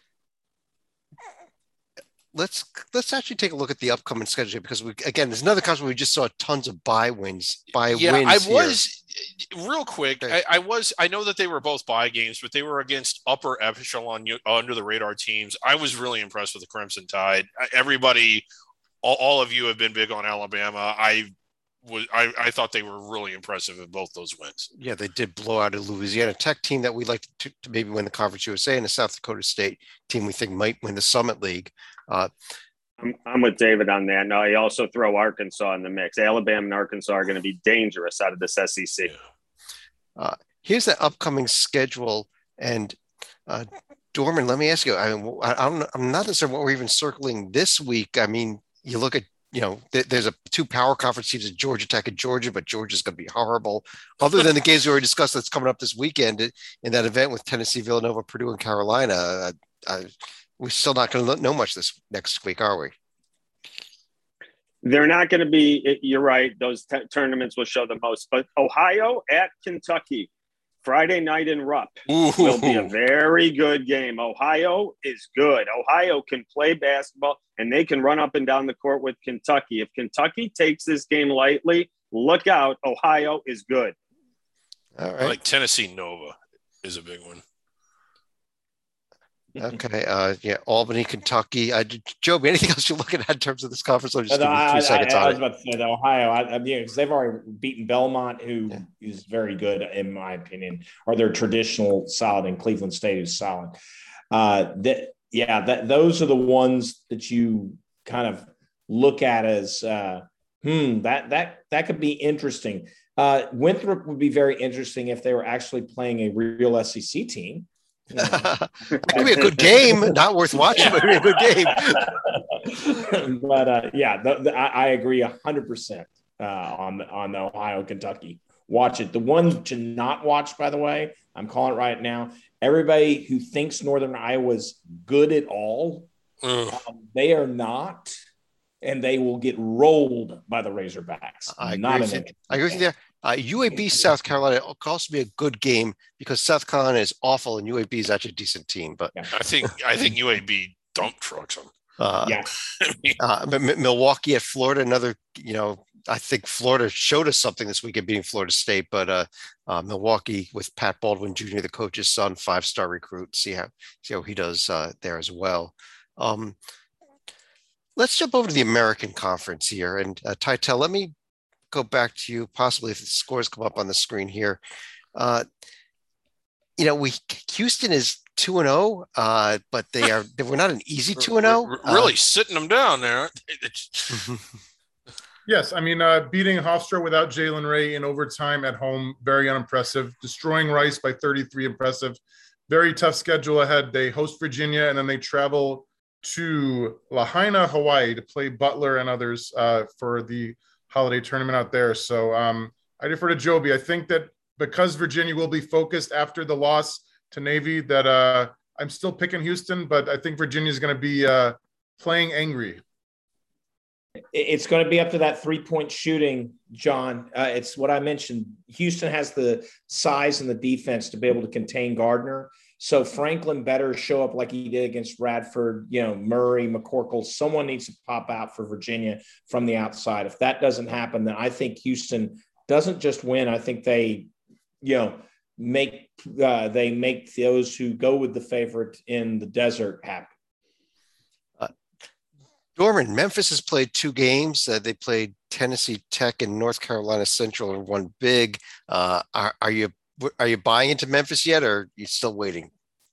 let's let's actually take a look at the upcoming schedule because we again there's another conference where we just saw tons of bye wins. Bye yeah, wins. I here. was real quick. I, I was. I know that they were both bye games, but they were against upper echelon under the radar teams. I was really impressed with the Crimson Tide. Everybody, all, all of you have been big on Alabama. I was. I, I thought they were really impressive in both those wins. Yeah, they did blow out a Louisiana Tech team that we'd like to, to maybe win the Conference U S A and a South Dakota State team we think might win the Summit League. Uh, I'm, I'm with David on that. No, I also throw Arkansas in the mix. Alabama and Arkansas are going to be dangerous out of this S E C. Uh, here's the upcoming schedule. And uh, Dorman, let me ask you, I mean, I, I'm, I'm not necessarily what we're even circling this week. I mean, you look at, you know, th- there's a two power conference teams at Georgia Tech and Georgia, but Georgia's going to be horrible. Other than the games we already discussed that's coming up this weekend in that event with Tennessee, Villanova, Purdue, and Carolina, uh, uh, we're still not going to know much this next week, are we? They're not going to be, you're right, those t- tournaments will show the most. But Ohio at Kentucky, Friday night in Rupp, Ooh. will be a very good game. Ohio is good. Ohio can play basketball, and they can run up and down the court with Kentucky. If Kentucky takes this game lightly, look out. Ohio is good. All right. I like Tennessee Nova is a big one. Okay. Uh, yeah. Albany, Kentucky. Uh, Joby, anything else you're looking at in terms of this conference? I'll just No, give you I, three I, seconds I, on I was it. about to say that Ohio, I, I mean, because they've already beaten Belmont, who Yeah. is very good in my opinion, or their traditional solid, in Cleveland State who's solid. Uh, that yeah, that those are the ones that you kind of look at as uh, hmm that that that could be interesting. Uh, Winthrop would be very interesting if they were actually playing a real S E C team. You know. It'll be a good game. Not worth watching, but it'll be a good game. but uh, yeah, the, the, I, I agree a hundred percent on on the Ohio Kentucky. Watch it. The one to not watch, by the way, I'm calling it right now. Everybody who thinks Northern Iowa's good at all, um, they are not, and they will get rolled by the Razorbacks. I not agree with you. I agree with you there. Uh, U A B South Carolina could also be a good game because South Carolina is awful and U A B is actually a decent team. But I think I think U A B dump trucks them. Uh, yeah. uh, M- Milwaukee at Florida, another, you know, I think Florida showed us something this weekend beating Florida State, but uh, uh, Milwaukee with Pat Baldwin Junior, the coach's son, five-star recruit. See how see how he does uh, there as well. Um, let's jump over to the American Conference here, and uh, Tytel, let me go back to you. Possibly if the scores come up on the screen here, uh, you know, we Houston is two and zero, uh, but they are they were not an easy two and zero. Really uh, sitting them down there. Yes, I mean, uh, beating Hofstra without Jalen Ray in overtime at home, very unimpressive. Destroying Rice by thirty-three, impressive. Very tough schedule ahead. They host Virginia, and then they travel to Lahaina, Hawaii, to play Butler and others uh, for the holiday tournament out there. So um, I defer to Joby. I think that because Virginia will be focused after the loss to Navy, that uh, I'm still picking Houston, but I think Virginia is going to be uh, playing angry. It's going to be up to that three-point shooting, John. Uh, it's what I mentioned. Houston has the size and the defense to be able to contain Gardner. So Franklin better show up like he did against Radford, you know, Murray, McCorkle. Someone needs to pop out for Virginia from the outside. If that doesn't happen, then I think Houston doesn't just win. I think they, you know, make uh, they make those who go with the favorite in the desert happy. Dorman, Memphis has played two games. Uh, they played Tennessee Tech and North Carolina Central and won big. Uh, are, are you are you buying into Memphis yet, or are you still waiting?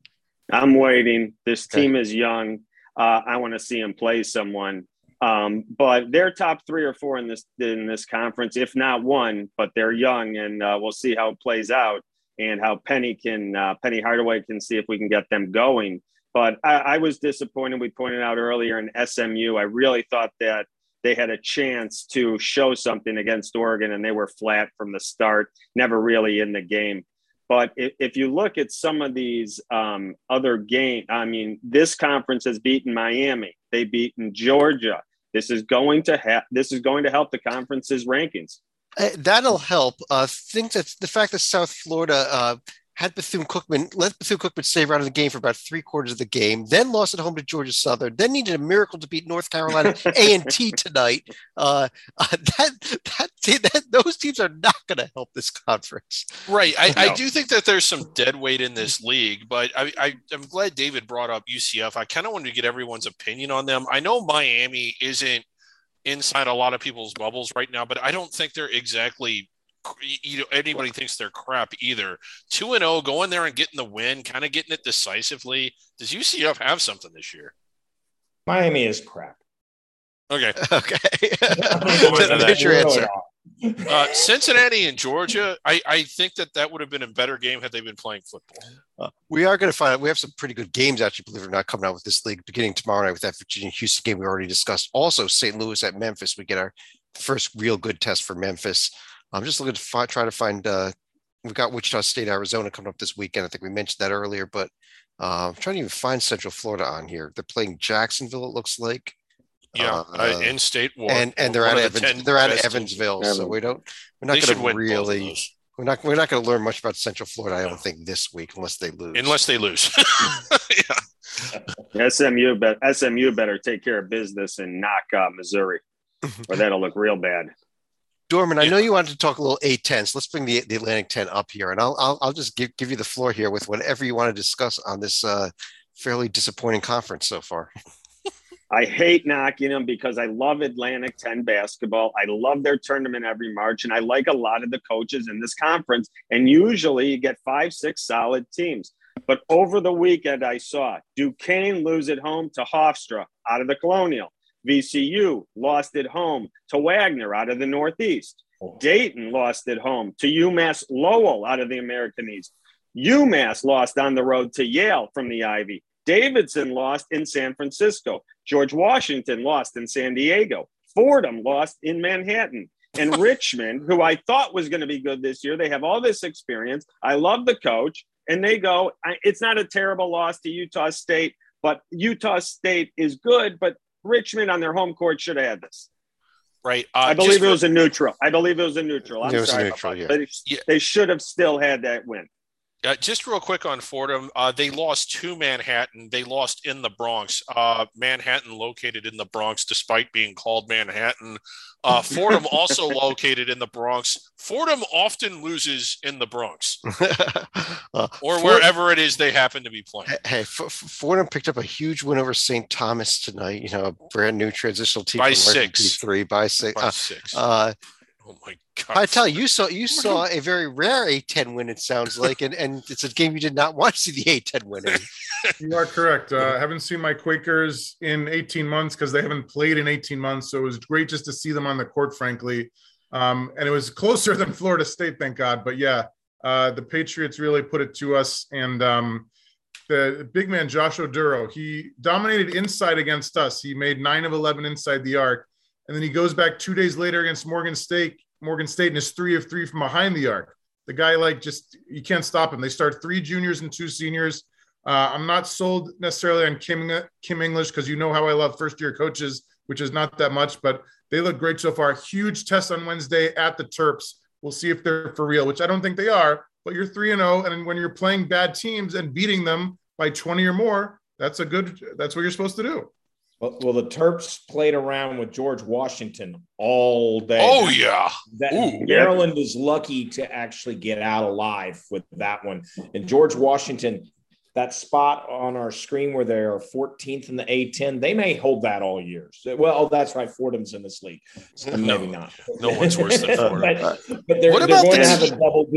I'm waiting. This Okay. team is young. Uh, I want to see him play someone. Um, but they're top three or four in this in this conference, if not one. But they're young, and uh, we'll see how it plays out and how Penny can uh, Penny Hardaway can see if we can get them going. But I, I was disappointed. We pointed out earlier in S M U. I really thought that they had a chance to show something against Oregon, and they were flat from the start, never really in the game. But if, if you look at some of these um, other games, I mean, this conference has beaten Miami. They've beaten Georgia. This is going to ha- This is going to help the conference's rankings. Uh, that'll help. Uh, think that the fact that South Florida uh, had Bethune-Cookman, let Bethune-Cookman stay around in the game for about three quarters of the game, then lost at home to Georgia Southern, then needed a miracle to beat North Carolina A and T tonight. Uh, uh, that, that, that those teams are not going to help this conference. Right. I, No. I do think that there's some dead weight in this league, but I, I, I'm glad David brought up U C F. I kind of wanted to get everyone's opinion on them. I know Miami isn't inside a lot of people's bubbles right now, but I don't think they're exactly – you know, anybody thinks they're crap either. two and oh, going there and getting the win, kind of getting it decisively. Does U C F have something this year? Miami is crap. Okay. Okay. that. There's your answer. Uh, Cincinnati and Georgia, I, I think that that would have been a better game had they been playing football. Uh, we are going to find out. We have some pretty good games, actually, believe it or not, coming out with this league beginning tomorrow night with that Virginia-Houston game we already discussed. Also, Saint Louis at Memphis. We get our first real good test for Memphis. I'm just looking to fi- try to find uh, – we've got Wichita State, Arizona coming up this weekend. I think we mentioned that earlier, but uh, I'm trying to even find Central Florida on here. They're playing Jacksonville, it looks like. Yeah, uh, uh, in-state war, and and they're One at of the Evans, ten they're at best Evansville, teams. so we don't we're not They should going to win both of really those. we're not we're not going to learn much about Central Florida, I don't think, this week unless they lose. Unless they lose. Yeah. S M U, but S M U better take care of business and knock uh, Missouri, or that'll look real bad. Dorman, I Yeah. know you wanted to talk a little A ten, so let's bring the, the Atlantic ten up here, and I'll I'll, I'll just give, give you the floor here with whatever you want to discuss on this uh, fairly disappointing conference so far. I hate knocking them because I love Atlantic ten basketball. I love their tournament every March, and I like a lot of the coaches in this conference. And usually you get five, six solid teams. But over the weekend, I saw Duquesne lose at home to Hofstra out of the Colonial. V C U lost at home to Wagner out of the Northeast. Dayton lost at home to UMass Lowell out of the American East. UMass lost on the road to Yale from the Ivy. Davidson lost in San Francisco. George Washington lost in San Diego. Fordham lost in Manhattan. And Richmond, who I thought was going to be good this year, they have all this experience. I love the coach. And they go, it's not a terrible loss to Utah State, but Utah State is good. But Richmond on their home court should have had this. Right. Uh, I believe just it for- was a neutral. I believe it was a neutral. I'm It was a sorry. neutral, about yeah. that. But Yeah. they should have still had that win. Uh, just real quick on Fordham, uh, they lost to Manhattan. They lost in the Bronx. Uh, Manhattan located in the Bronx, despite being called Manhattan. Uh, Fordham also located in the Bronx. Fordham often loses in the Bronx uh, or Ford- wherever it is they happen to be playing. Hey, F- F- Fordham picked up a huge win over Saint Thomas tonight. You know, a brand new transitional team By from six. D three by six. By Uh, six. uh, oh my God! I tell you, you saw you saw a very rare A ten win. It sounds like, and, and it's a game you did not want to see the A ten win in. You are correct. Uh, I haven't seen my Quakers in eighteen months because they haven't played in eighteen months. So it was great just to see them on the court, frankly. Um, and it was closer than Florida State, thank God. But yeah, uh, the Patriots really put it to us. And um, the big man, Josh Oduro, he dominated inside against us. He made nine of eleven inside the arc. And then he goes back two days later against Morgan State, Morgan State, and is three of three from behind the arc. The guy, like, just, you can't stop him. They start three juniors and two seniors. Uh, I'm not sold necessarily on Kim, Kim English because you know how I love first-year coaches, which is not that much, but they look great so far. Huge test on Wednesday at the Terps. We'll see if they're for real, which I don't think they are, but you're three and oh, and when you're playing bad teams and beating them by twenty or more, that's a good – that's what you're supposed to do. Well, well, the Terps played around with George Washington all day. Oh yeah. That, Ooh. Maryland is lucky to actually get out alive with that one. And George Washington, that spot on our screen where they're fourteenth in the A ten, they may hold that all year. So, well, that's right. Fordham's in this league. So No. maybe not. No one's worse than Fordham. but, but they're, What they're about going the to have a team- double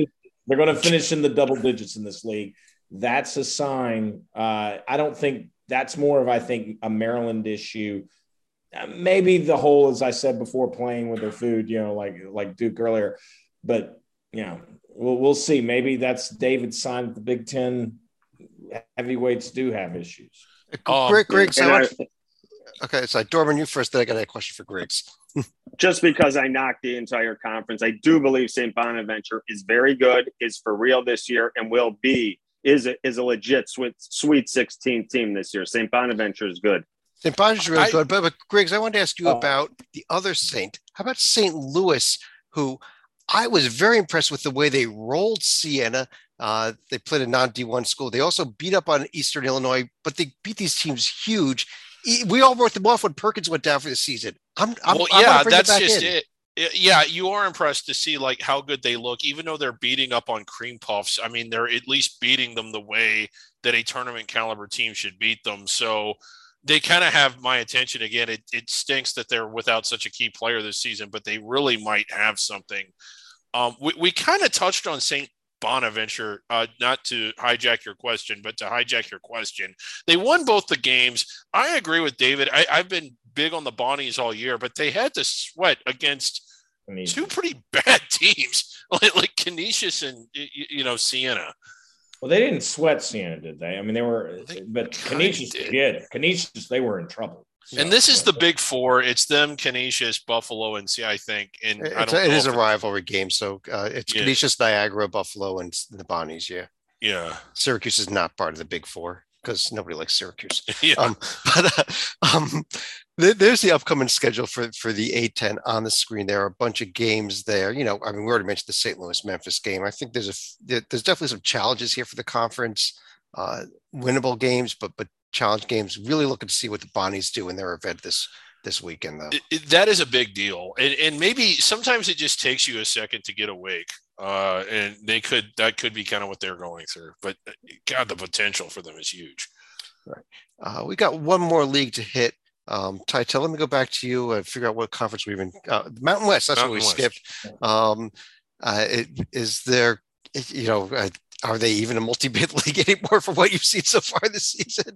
They're going to finish in the double digits in this league. That's a sign. Uh, I don't think that's more of, I think, a Maryland issue. Uh, maybe the whole, as I said before, playing with their food, you know, like like Duke earlier. But, you know, we'll, we'll see. Maybe that's David's sign that the Big Ten heavyweights do have issues. Um, Greg, Greg, so I, okay, so Dorman, you first, then I got a question for Griggs. Just because I knocked the entire conference, I do believe Saint Bonaventure is very good, is for real this year, and will be, is a, is a legit Sweet, Sweet sixteen team this year. Saint Bonaventure is good. Saint Bonaventure is really I, good, but, but Griggs, I wanted to ask you uh, about the other Saint. How about Saint Louis, who I was very impressed with the way they rolled Siena. Uh, they played a non-D one school. They also beat up on Eastern Illinois, but they beat these teams huge. We all wrote them off when Perkins went down for the season. I'm, I'm, well, I'm yeah, that's just in. it. Yeah, you are impressed to see like how good they look, even though they're beating up on cream puffs. I mean, they're at least beating them the way that a tournament caliber team should beat them. So they kind of have my attention again. It, it stinks that they're without such a key player this season, but they really might have something. Um, we we kind of touched on Saint Bonaventure, uh, not to hijack your question, but to hijack your question. They won both the games. I agree with David. I, I've been big on the Bonnies all year, but they had to sweat against two pretty bad teams like, like Canisius and, you know, Siena. Well, they didn't sweat Siena, did they? I mean, they were, they but Canisius did. Canisius, they were in trouble. So, and this is the big four. It's them, Canisius, Buffalo, and see, I think. And it's I don't a, it know is a it, rivalry game. So uh, it's yeah. Canisius, Niagara, Buffalo, and the Bonnies. Yeah. Yeah. Syracuse is not part of the big four because nobody likes Syracuse. yeah. Um, but uh, um, th- there's the upcoming schedule for, for the A ten on the screen. There are a bunch of games there. You know, I mean, we already mentioned the Saint Louis Memphis game. I think there's a there's definitely some challenges here for the conference, uh, winnable games, but but. challenge games. Really looking to see what the Bonnies do in their event this this weekend, though. It, it, that is a big deal, and, and maybe sometimes it just takes you a second to get awake, uh, and they could that could be kind of what they're going through. But God, the potential for them is huge. Right. Uh, we got one more league to hit. Um, Tytel, let me go back to you and figure out what conference we've been. Uh, Mountain West. That's Mountain what we West. skipped. Um, uh, it, is there? You know. Uh, Are they even a multi-bid league anymore for what you've seen so far this season?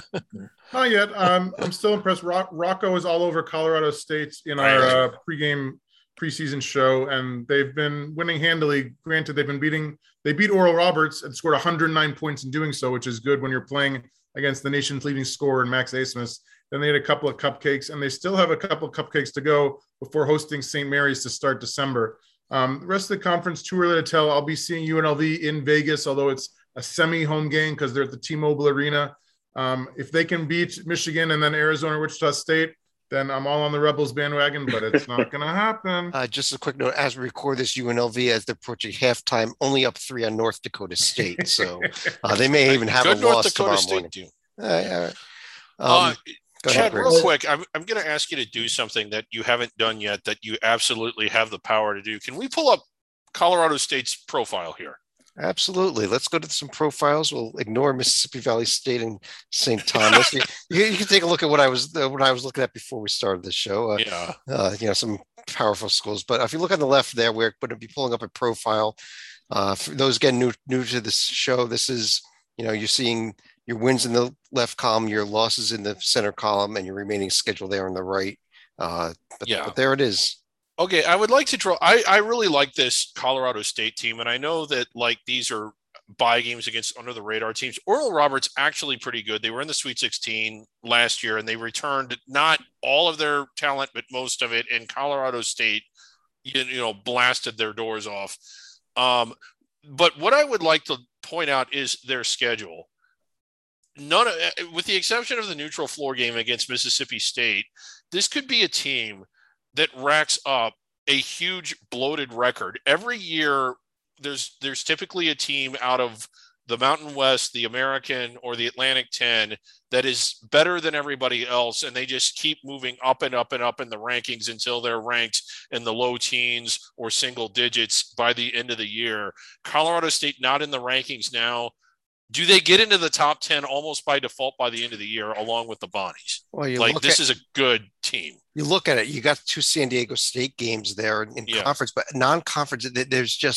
Not yet. Um, I'm still impressed. Rock, Rocco is all over Colorado State in our uh, pregame preseason show, and they've been winning handily. Granted, they've been beating – they beat Oral Roberts and scored one hundred nine points in doing so, which is good when you're playing against the nation's leading scorer in Max Asmus. Then they had a couple of cupcakes, and they still have a couple of cupcakes to go before hosting Saint Mary's to start December. Um, the rest of the conference, too early to tell. I'll be seeing U N L V in Vegas, although it's a semi-home game because they're at the T-Mobile Arena. Um, if they can beat Michigan and then Arizona, Wichita State, then I'm all on the Rebels bandwagon, but it's not going to happen. Uh, just a quick note, as we record this, U N L V, as they're approaching halftime, only up three on North Dakota State. So uh, they may even have Good a North loss Dakota tomorrow State morning. team. Uh, yeah. um, uh, Chad, ahead, real quick, I'm, I'm going to ask you to do something that you haven't done yet that you absolutely have the power to do. Can we pull up Colorado State's profile here? Absolutely. Let's go to some profiles. We'll ignore Mississippi Valley State and Saint Thomas. you, you can take a look at what I was uh, what I was looking at before we started the show. Uh, yeah. Uh, you know, some powerful schools. But if you look on the left there, we're going to be pulling up a profile. Uh, for those again new new to this show, this is, you know, you're seeing your wins in the left column, your losses in the center column, and your remaining schedule there on the right. Uh, but, yeah. but there it is. Okay, I would like to draw. I, I really like this Colorado State team, and I know that like these are bye games against under the radar teams. Oral Roberts actually pretty good. They were in the Sweet sixteen last year, and they returned not all of their talent, but most of it. And Colorado State, you, you know, blasted their doors off. Um, but what I would like to point out is their schedule. None, of, with the exception of the neutral floor game against Mississippi State, this could be a team that racks up a huge bloated record. Every year, there's there's typically a team out of the Mountain West, the American, or the Atlantic ten that is better than everybody else, and they just keep moving up and up and up in the rankings until they're ranked in the low teens or single digits by the end of the year. Colorado State not in the rankings now. Do they get into the top ten almost by default by the end of the year, along with the Bonnies? Well, you like look this at, is a good team. You look at it. You got two San Diego State games there in yeah. conference, but non-conference. There's just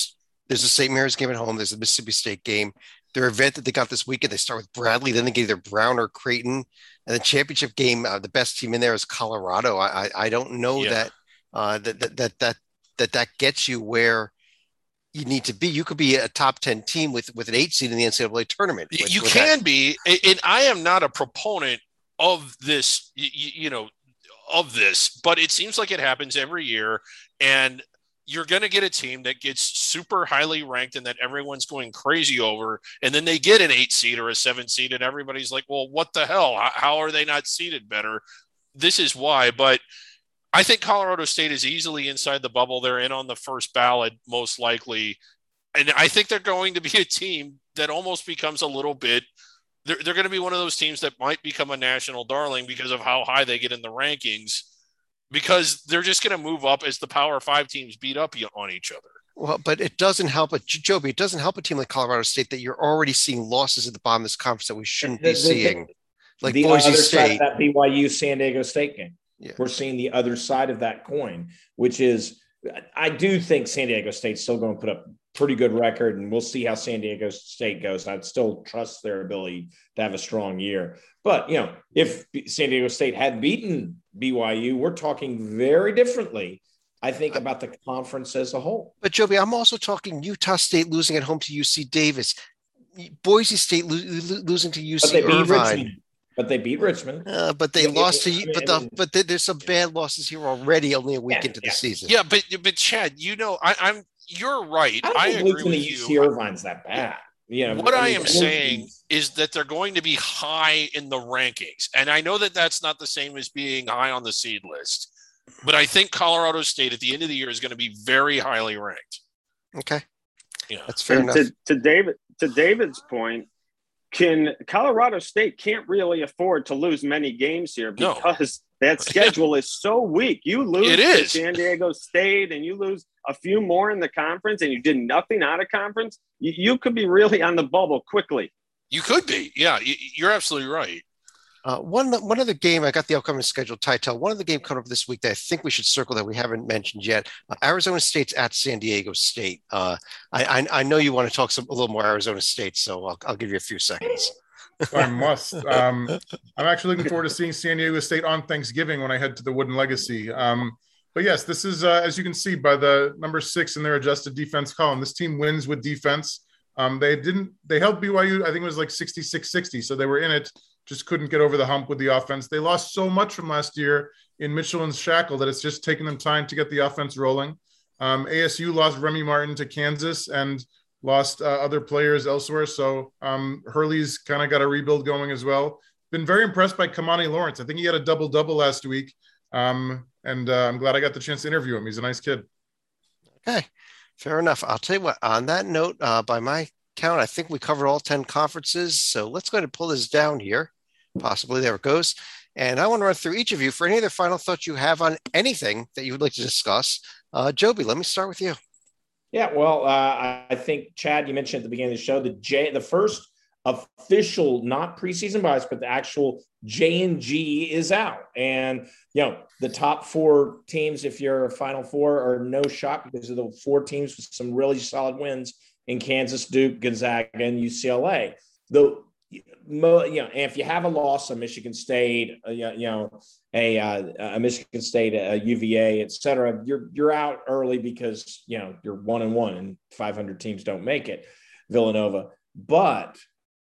There's a Saint Mary's game at home. There's a Mississippi State game. Their event that they got this weekend, they start with Bradley, then they get either Brown or Creighton. And the championship game, uh, the best team in there is Colorado. I I, I don't know Yeah. that, uh, that, that that that that that gets you where you need to be. You could be a top ten team with with an eight seed in the N C double A tournament. With, you with can that. be, and I am not a proponent of this, you, you know, of this, but it seems like it happens every year, and you're going to get a team that gets super highly ranked and that everyone's going crazy over, and then they get an eight seed or a seven seed, and everybody's like, well, what the hell? How, how are they not seeded better? This is why. But I think Colorado State is easily inside the bubble. They're in on the first ballot, most likely. And I think they're going to be a team that almost becomes a little bit, they're, they're going to be one of those teams that might become a national darling because of how high they get in the rankings, because they're just going to move up as the Power Five teams beat up on each other. Well, but it doesn't help. But Joby, it doesn't help a team like Colorado State that you're already seeing losses at the bottom of this conference that we shouldn't The- be the- seeing, like the Boise other side of State. that B Y U San Diego State game. Yeah. We're seeing the other side of that coin, which is, I do think San Diego State's still going to put up a pretty good record, and we'll see how San Diego State goes. I'd still trust their ability to have a strong year. But, you know, if San Diego State had beaten B Y U, we're talking very differently, I think, about the conference as a whole. But Joby, I'm also talking Utah State losing at home to U C Davis, Boise State lo- lo- losing to U But C they beat Irvine. Richmond. But they beat Richmond. Uh, but they Yeah, lost to, I mean, but the, but there- there's some bad losses here already, only a week Yeah, into yeah. the season. Yeah, but but Chad, you know, I, I'm you're right. I don't I think agree losing with to U C you. Irvine's that bad. Yeah, What I mean, am those saying teams- is that they're going to be high in the rankings. And I know that that's not the same as being high on the seed list, but I think Colorado State at the end of the year is going to be very highly ranked. Okay, Yeah. that's fair And enough. to, to David, to David's point, can Colorado State can't really afford to lose many games here No. because that schedule is so weak. You lose It to is. San Diego State and you lose a few more in the conference and you did nothing out of conference. You, you could be really on the bubble quickly. You could be. Yeah, y- you're absolutely right. Uh, one one other game, I got the upcoming schedule, Title. One other game coming up this week that I think we should circle that we haven't mentioned yet. Uh, Arizona State's at San Diego State. Uh, I, I I know you want to talk some a little more Arizona State, so I'll, I'll give you a few seconds. I must. Um, I'm actually looking forward to seeing San Diego State on Thanksgiving when I head to the Wooden Legacy. Um, but yes, this is, uh, as you can see by the number six in their adjusted defense column, this team wins with defense. Um, they didn't, they held B Y U, I think it was like sixty-six sixty. So they were in it, just couldn't get over the hump with the offense. They lost so much from last year in Mitchell and Shackle that it's just taken them time to get the offense rolling. Um, A S U lost Remy Martin to Kansas and lost uh, other players elsewhere. So um, Hurley's kind of got a rebuild going as well. Been very impressed by Kamani Lawrence. I think he had a double-double last week. Um, and uh, I'm glad I got the chance to interview him. He's a nice kid. Okay, fair enough. I'll tell you what, on that note, uh, by my count, I think we covered all ten conferences. So let's go ahead and pull this down here. Possibly, there it goes. And I want to run through each of you for any other final thoughts you have on anything that you would like to discuss. Uh, Joby, let me start with you. Yeah, well, uh, I I think, Chad, you mentioned at the beginning of the show, the J, the first official, not preseason bias, but the actual J and G is out. And, you know, the top four teams, if you're a Final Four, are no shot because of the four teams with some really solid wins in Kansas, Duke, Gonzaga, and U C L A. The Mo, you know, and if you have a loss, a Michigan State, a, you know, a, a Michigan State, a U V A, et cetera, you're you're out early because you know you're one and one, and five hundred teams don't make it. Villanova, but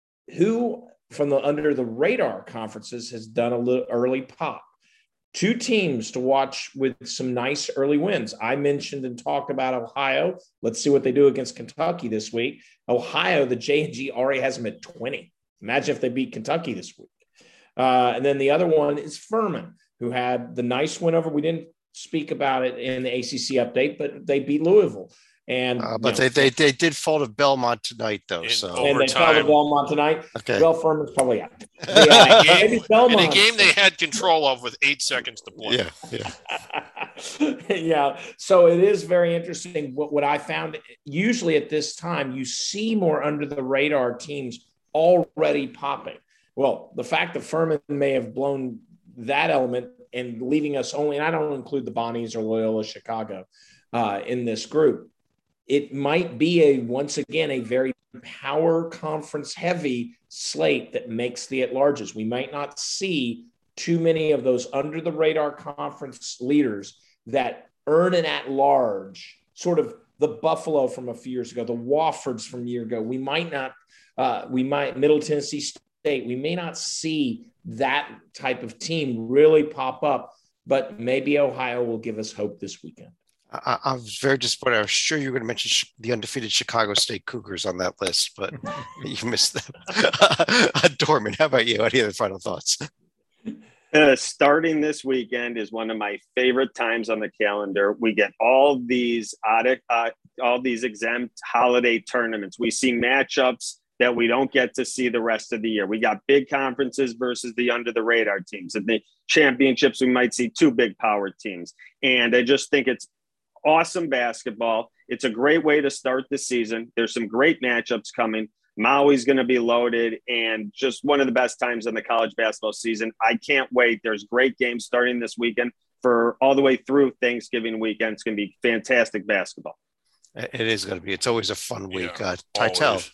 who from the under the radar conferences has done a little early pop? Two teams to watch with some nice early wins. I mentioned and talked about Ohio. Let's see what they do against Kentucky this week. Ohio, the J and G already has them at twenty. Imagine if they beat Kentucky this week. Uh, and then the other one is Furman, who had the nice win over. We didn't speak about it in the A C C update, but they beat Louisville. And, Uh, but you know, they, they they did fall to Belmont tonight, though. In So and they fell to overtime. Belmont tonight. okay, Well, Furman's probably out. In a Yeah, game- maybe In a Belmont. game they had control of with eight seconds to play. yeah, yeah. Yeah. So it is very interesting. What, what I found usually at this time, you see more under the radar teams already popping. Well, the fact that Furman may have blown that element and leaving us only, and I don't include the Bonnies or Loyola Chicago uh, in this group, it might be a, once again, a very power conference heavy slate that makes the at-larges. We might not see too many of those under the radar conference leaders that earn an at-large, sort of the Buffalo from a few years ago, the Woffords from a year ago. We might not, uh, we might, Middle Tennessee State, we may not see that type of team really pop up, but maybe Ohio will give us hope this weekend. I, I was very disappointed. I was sure you were going to mention the undefeated Chicago State Cougars on that list, but you missed them. uh, Dorman, how about you? Any other final thoughts? Uh, starting this weekend is one of my favorite times on the calendar. We get all these audit, uh, all these exempt holiday tournaments. We see matchups that we don't get to see the rest of the year. We got big conferences versus the under the radar teams. In the championships, we might see two big power teams. And I just think it's awesome basketball. It's a great way to start the season. There's some great matchups coming. Maui's going to be loaded, and just one of the best times in the college basketball season. I can't wait. There's great games starting this weekend for all the way through Thanksgiving weekend. It's going to be fantastic basketball. It is going to be. It's always a fun week. Yeah, uh, Titel.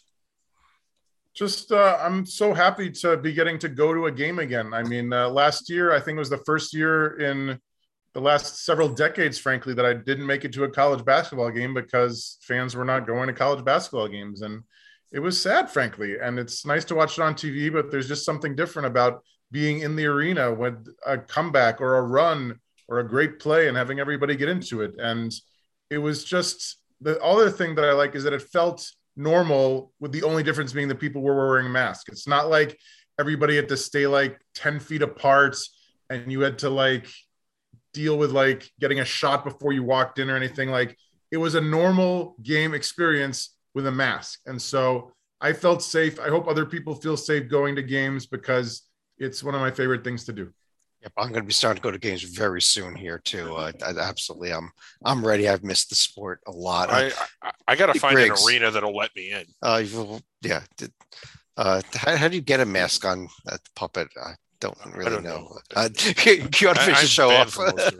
Just, uh, I'm so happy to be getting to go to a game again. I mean, uh, last year, I think it was the first year in the last several decades, frankly, that I didn't make it to a college basketball game because fans were not going to college basketball games. And it was sad, frankly. And it's nice to watch it on T V, but there's just something different about being in the arena with a comeback or a run or a great play and having everybody get into it. And it was just the other thing that I like is that it felt normal, with the only difference being that people were wearing masks. It's not like everybody had to stay like ten feet apart and you had to like deal with like getting a shot before you walked in or anything. Like, it was a normal game experience with a mask. And so I felt safe. I hope other people feel safe going to games because it's one of my favorite things to do. Yep, I'm going to be starting to go to games very soon here too. Uh, I, absolutely, I'm I'm ready. I've missed the sport a lot. I I, I got to find Griggs, an arena that'll let me in. Uh, yeah. Uh, how, how do you get a mask on that puppet? I don't really I don't know. know. Uh, you ought to finish the show off.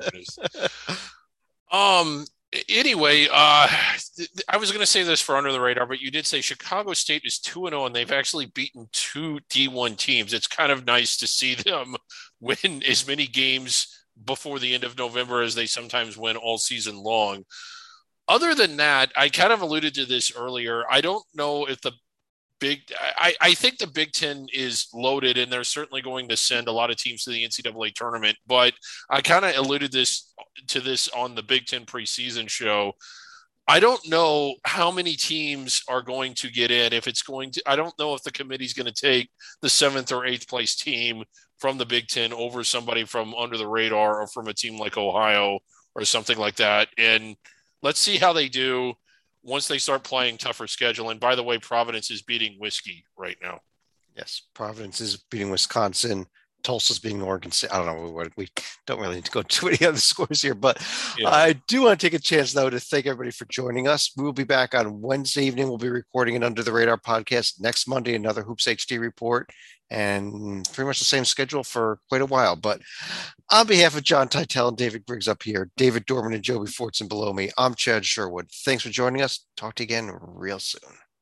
um. Anyway, uh, I was going to say this for under the radar, but you did say Chicago State is two and oh, and they've actually beaten two D one teams. It's kind of nice to see them win as many games before the end of November as they sometimes win all season long. Other than that, I kind of alluded to this earlier. I don't know if the big I, I think the Big Ten is loaded, and they're certainly going to send a lot of teams to the N C double A tournament. But I kind of alluded this to this on the Big Ten preseason show. I don't know how many teams are going to get in. If it's going to, I don't know if the committee's going to take the seventh or eighth place team from the Big Ten over somebody from under the radar or from a team like Ohio or something like that. And let's see how they do once they start playing tougher schedule. And by the way, Providence is beating Whiskey right now. Yes, Providence is beating Wisconsin. Tulsa's being Oregon State. I don't know. We don't really need to go to any other scores here, but yeah. I do want to take a chance, though, to thank everybody for joining us. We'll be back on Wednesday evening. We'll be recording an Under the Radar podcast. Next Monday, another Hoops H D report, and pretty much the same schedule for quite a while. But on behalf of John Titel and David Briggs up here, David Dorman and Joby Fortson below me, I'm Chad Sherwood. Thanks for joining us. Talk to you again real soon.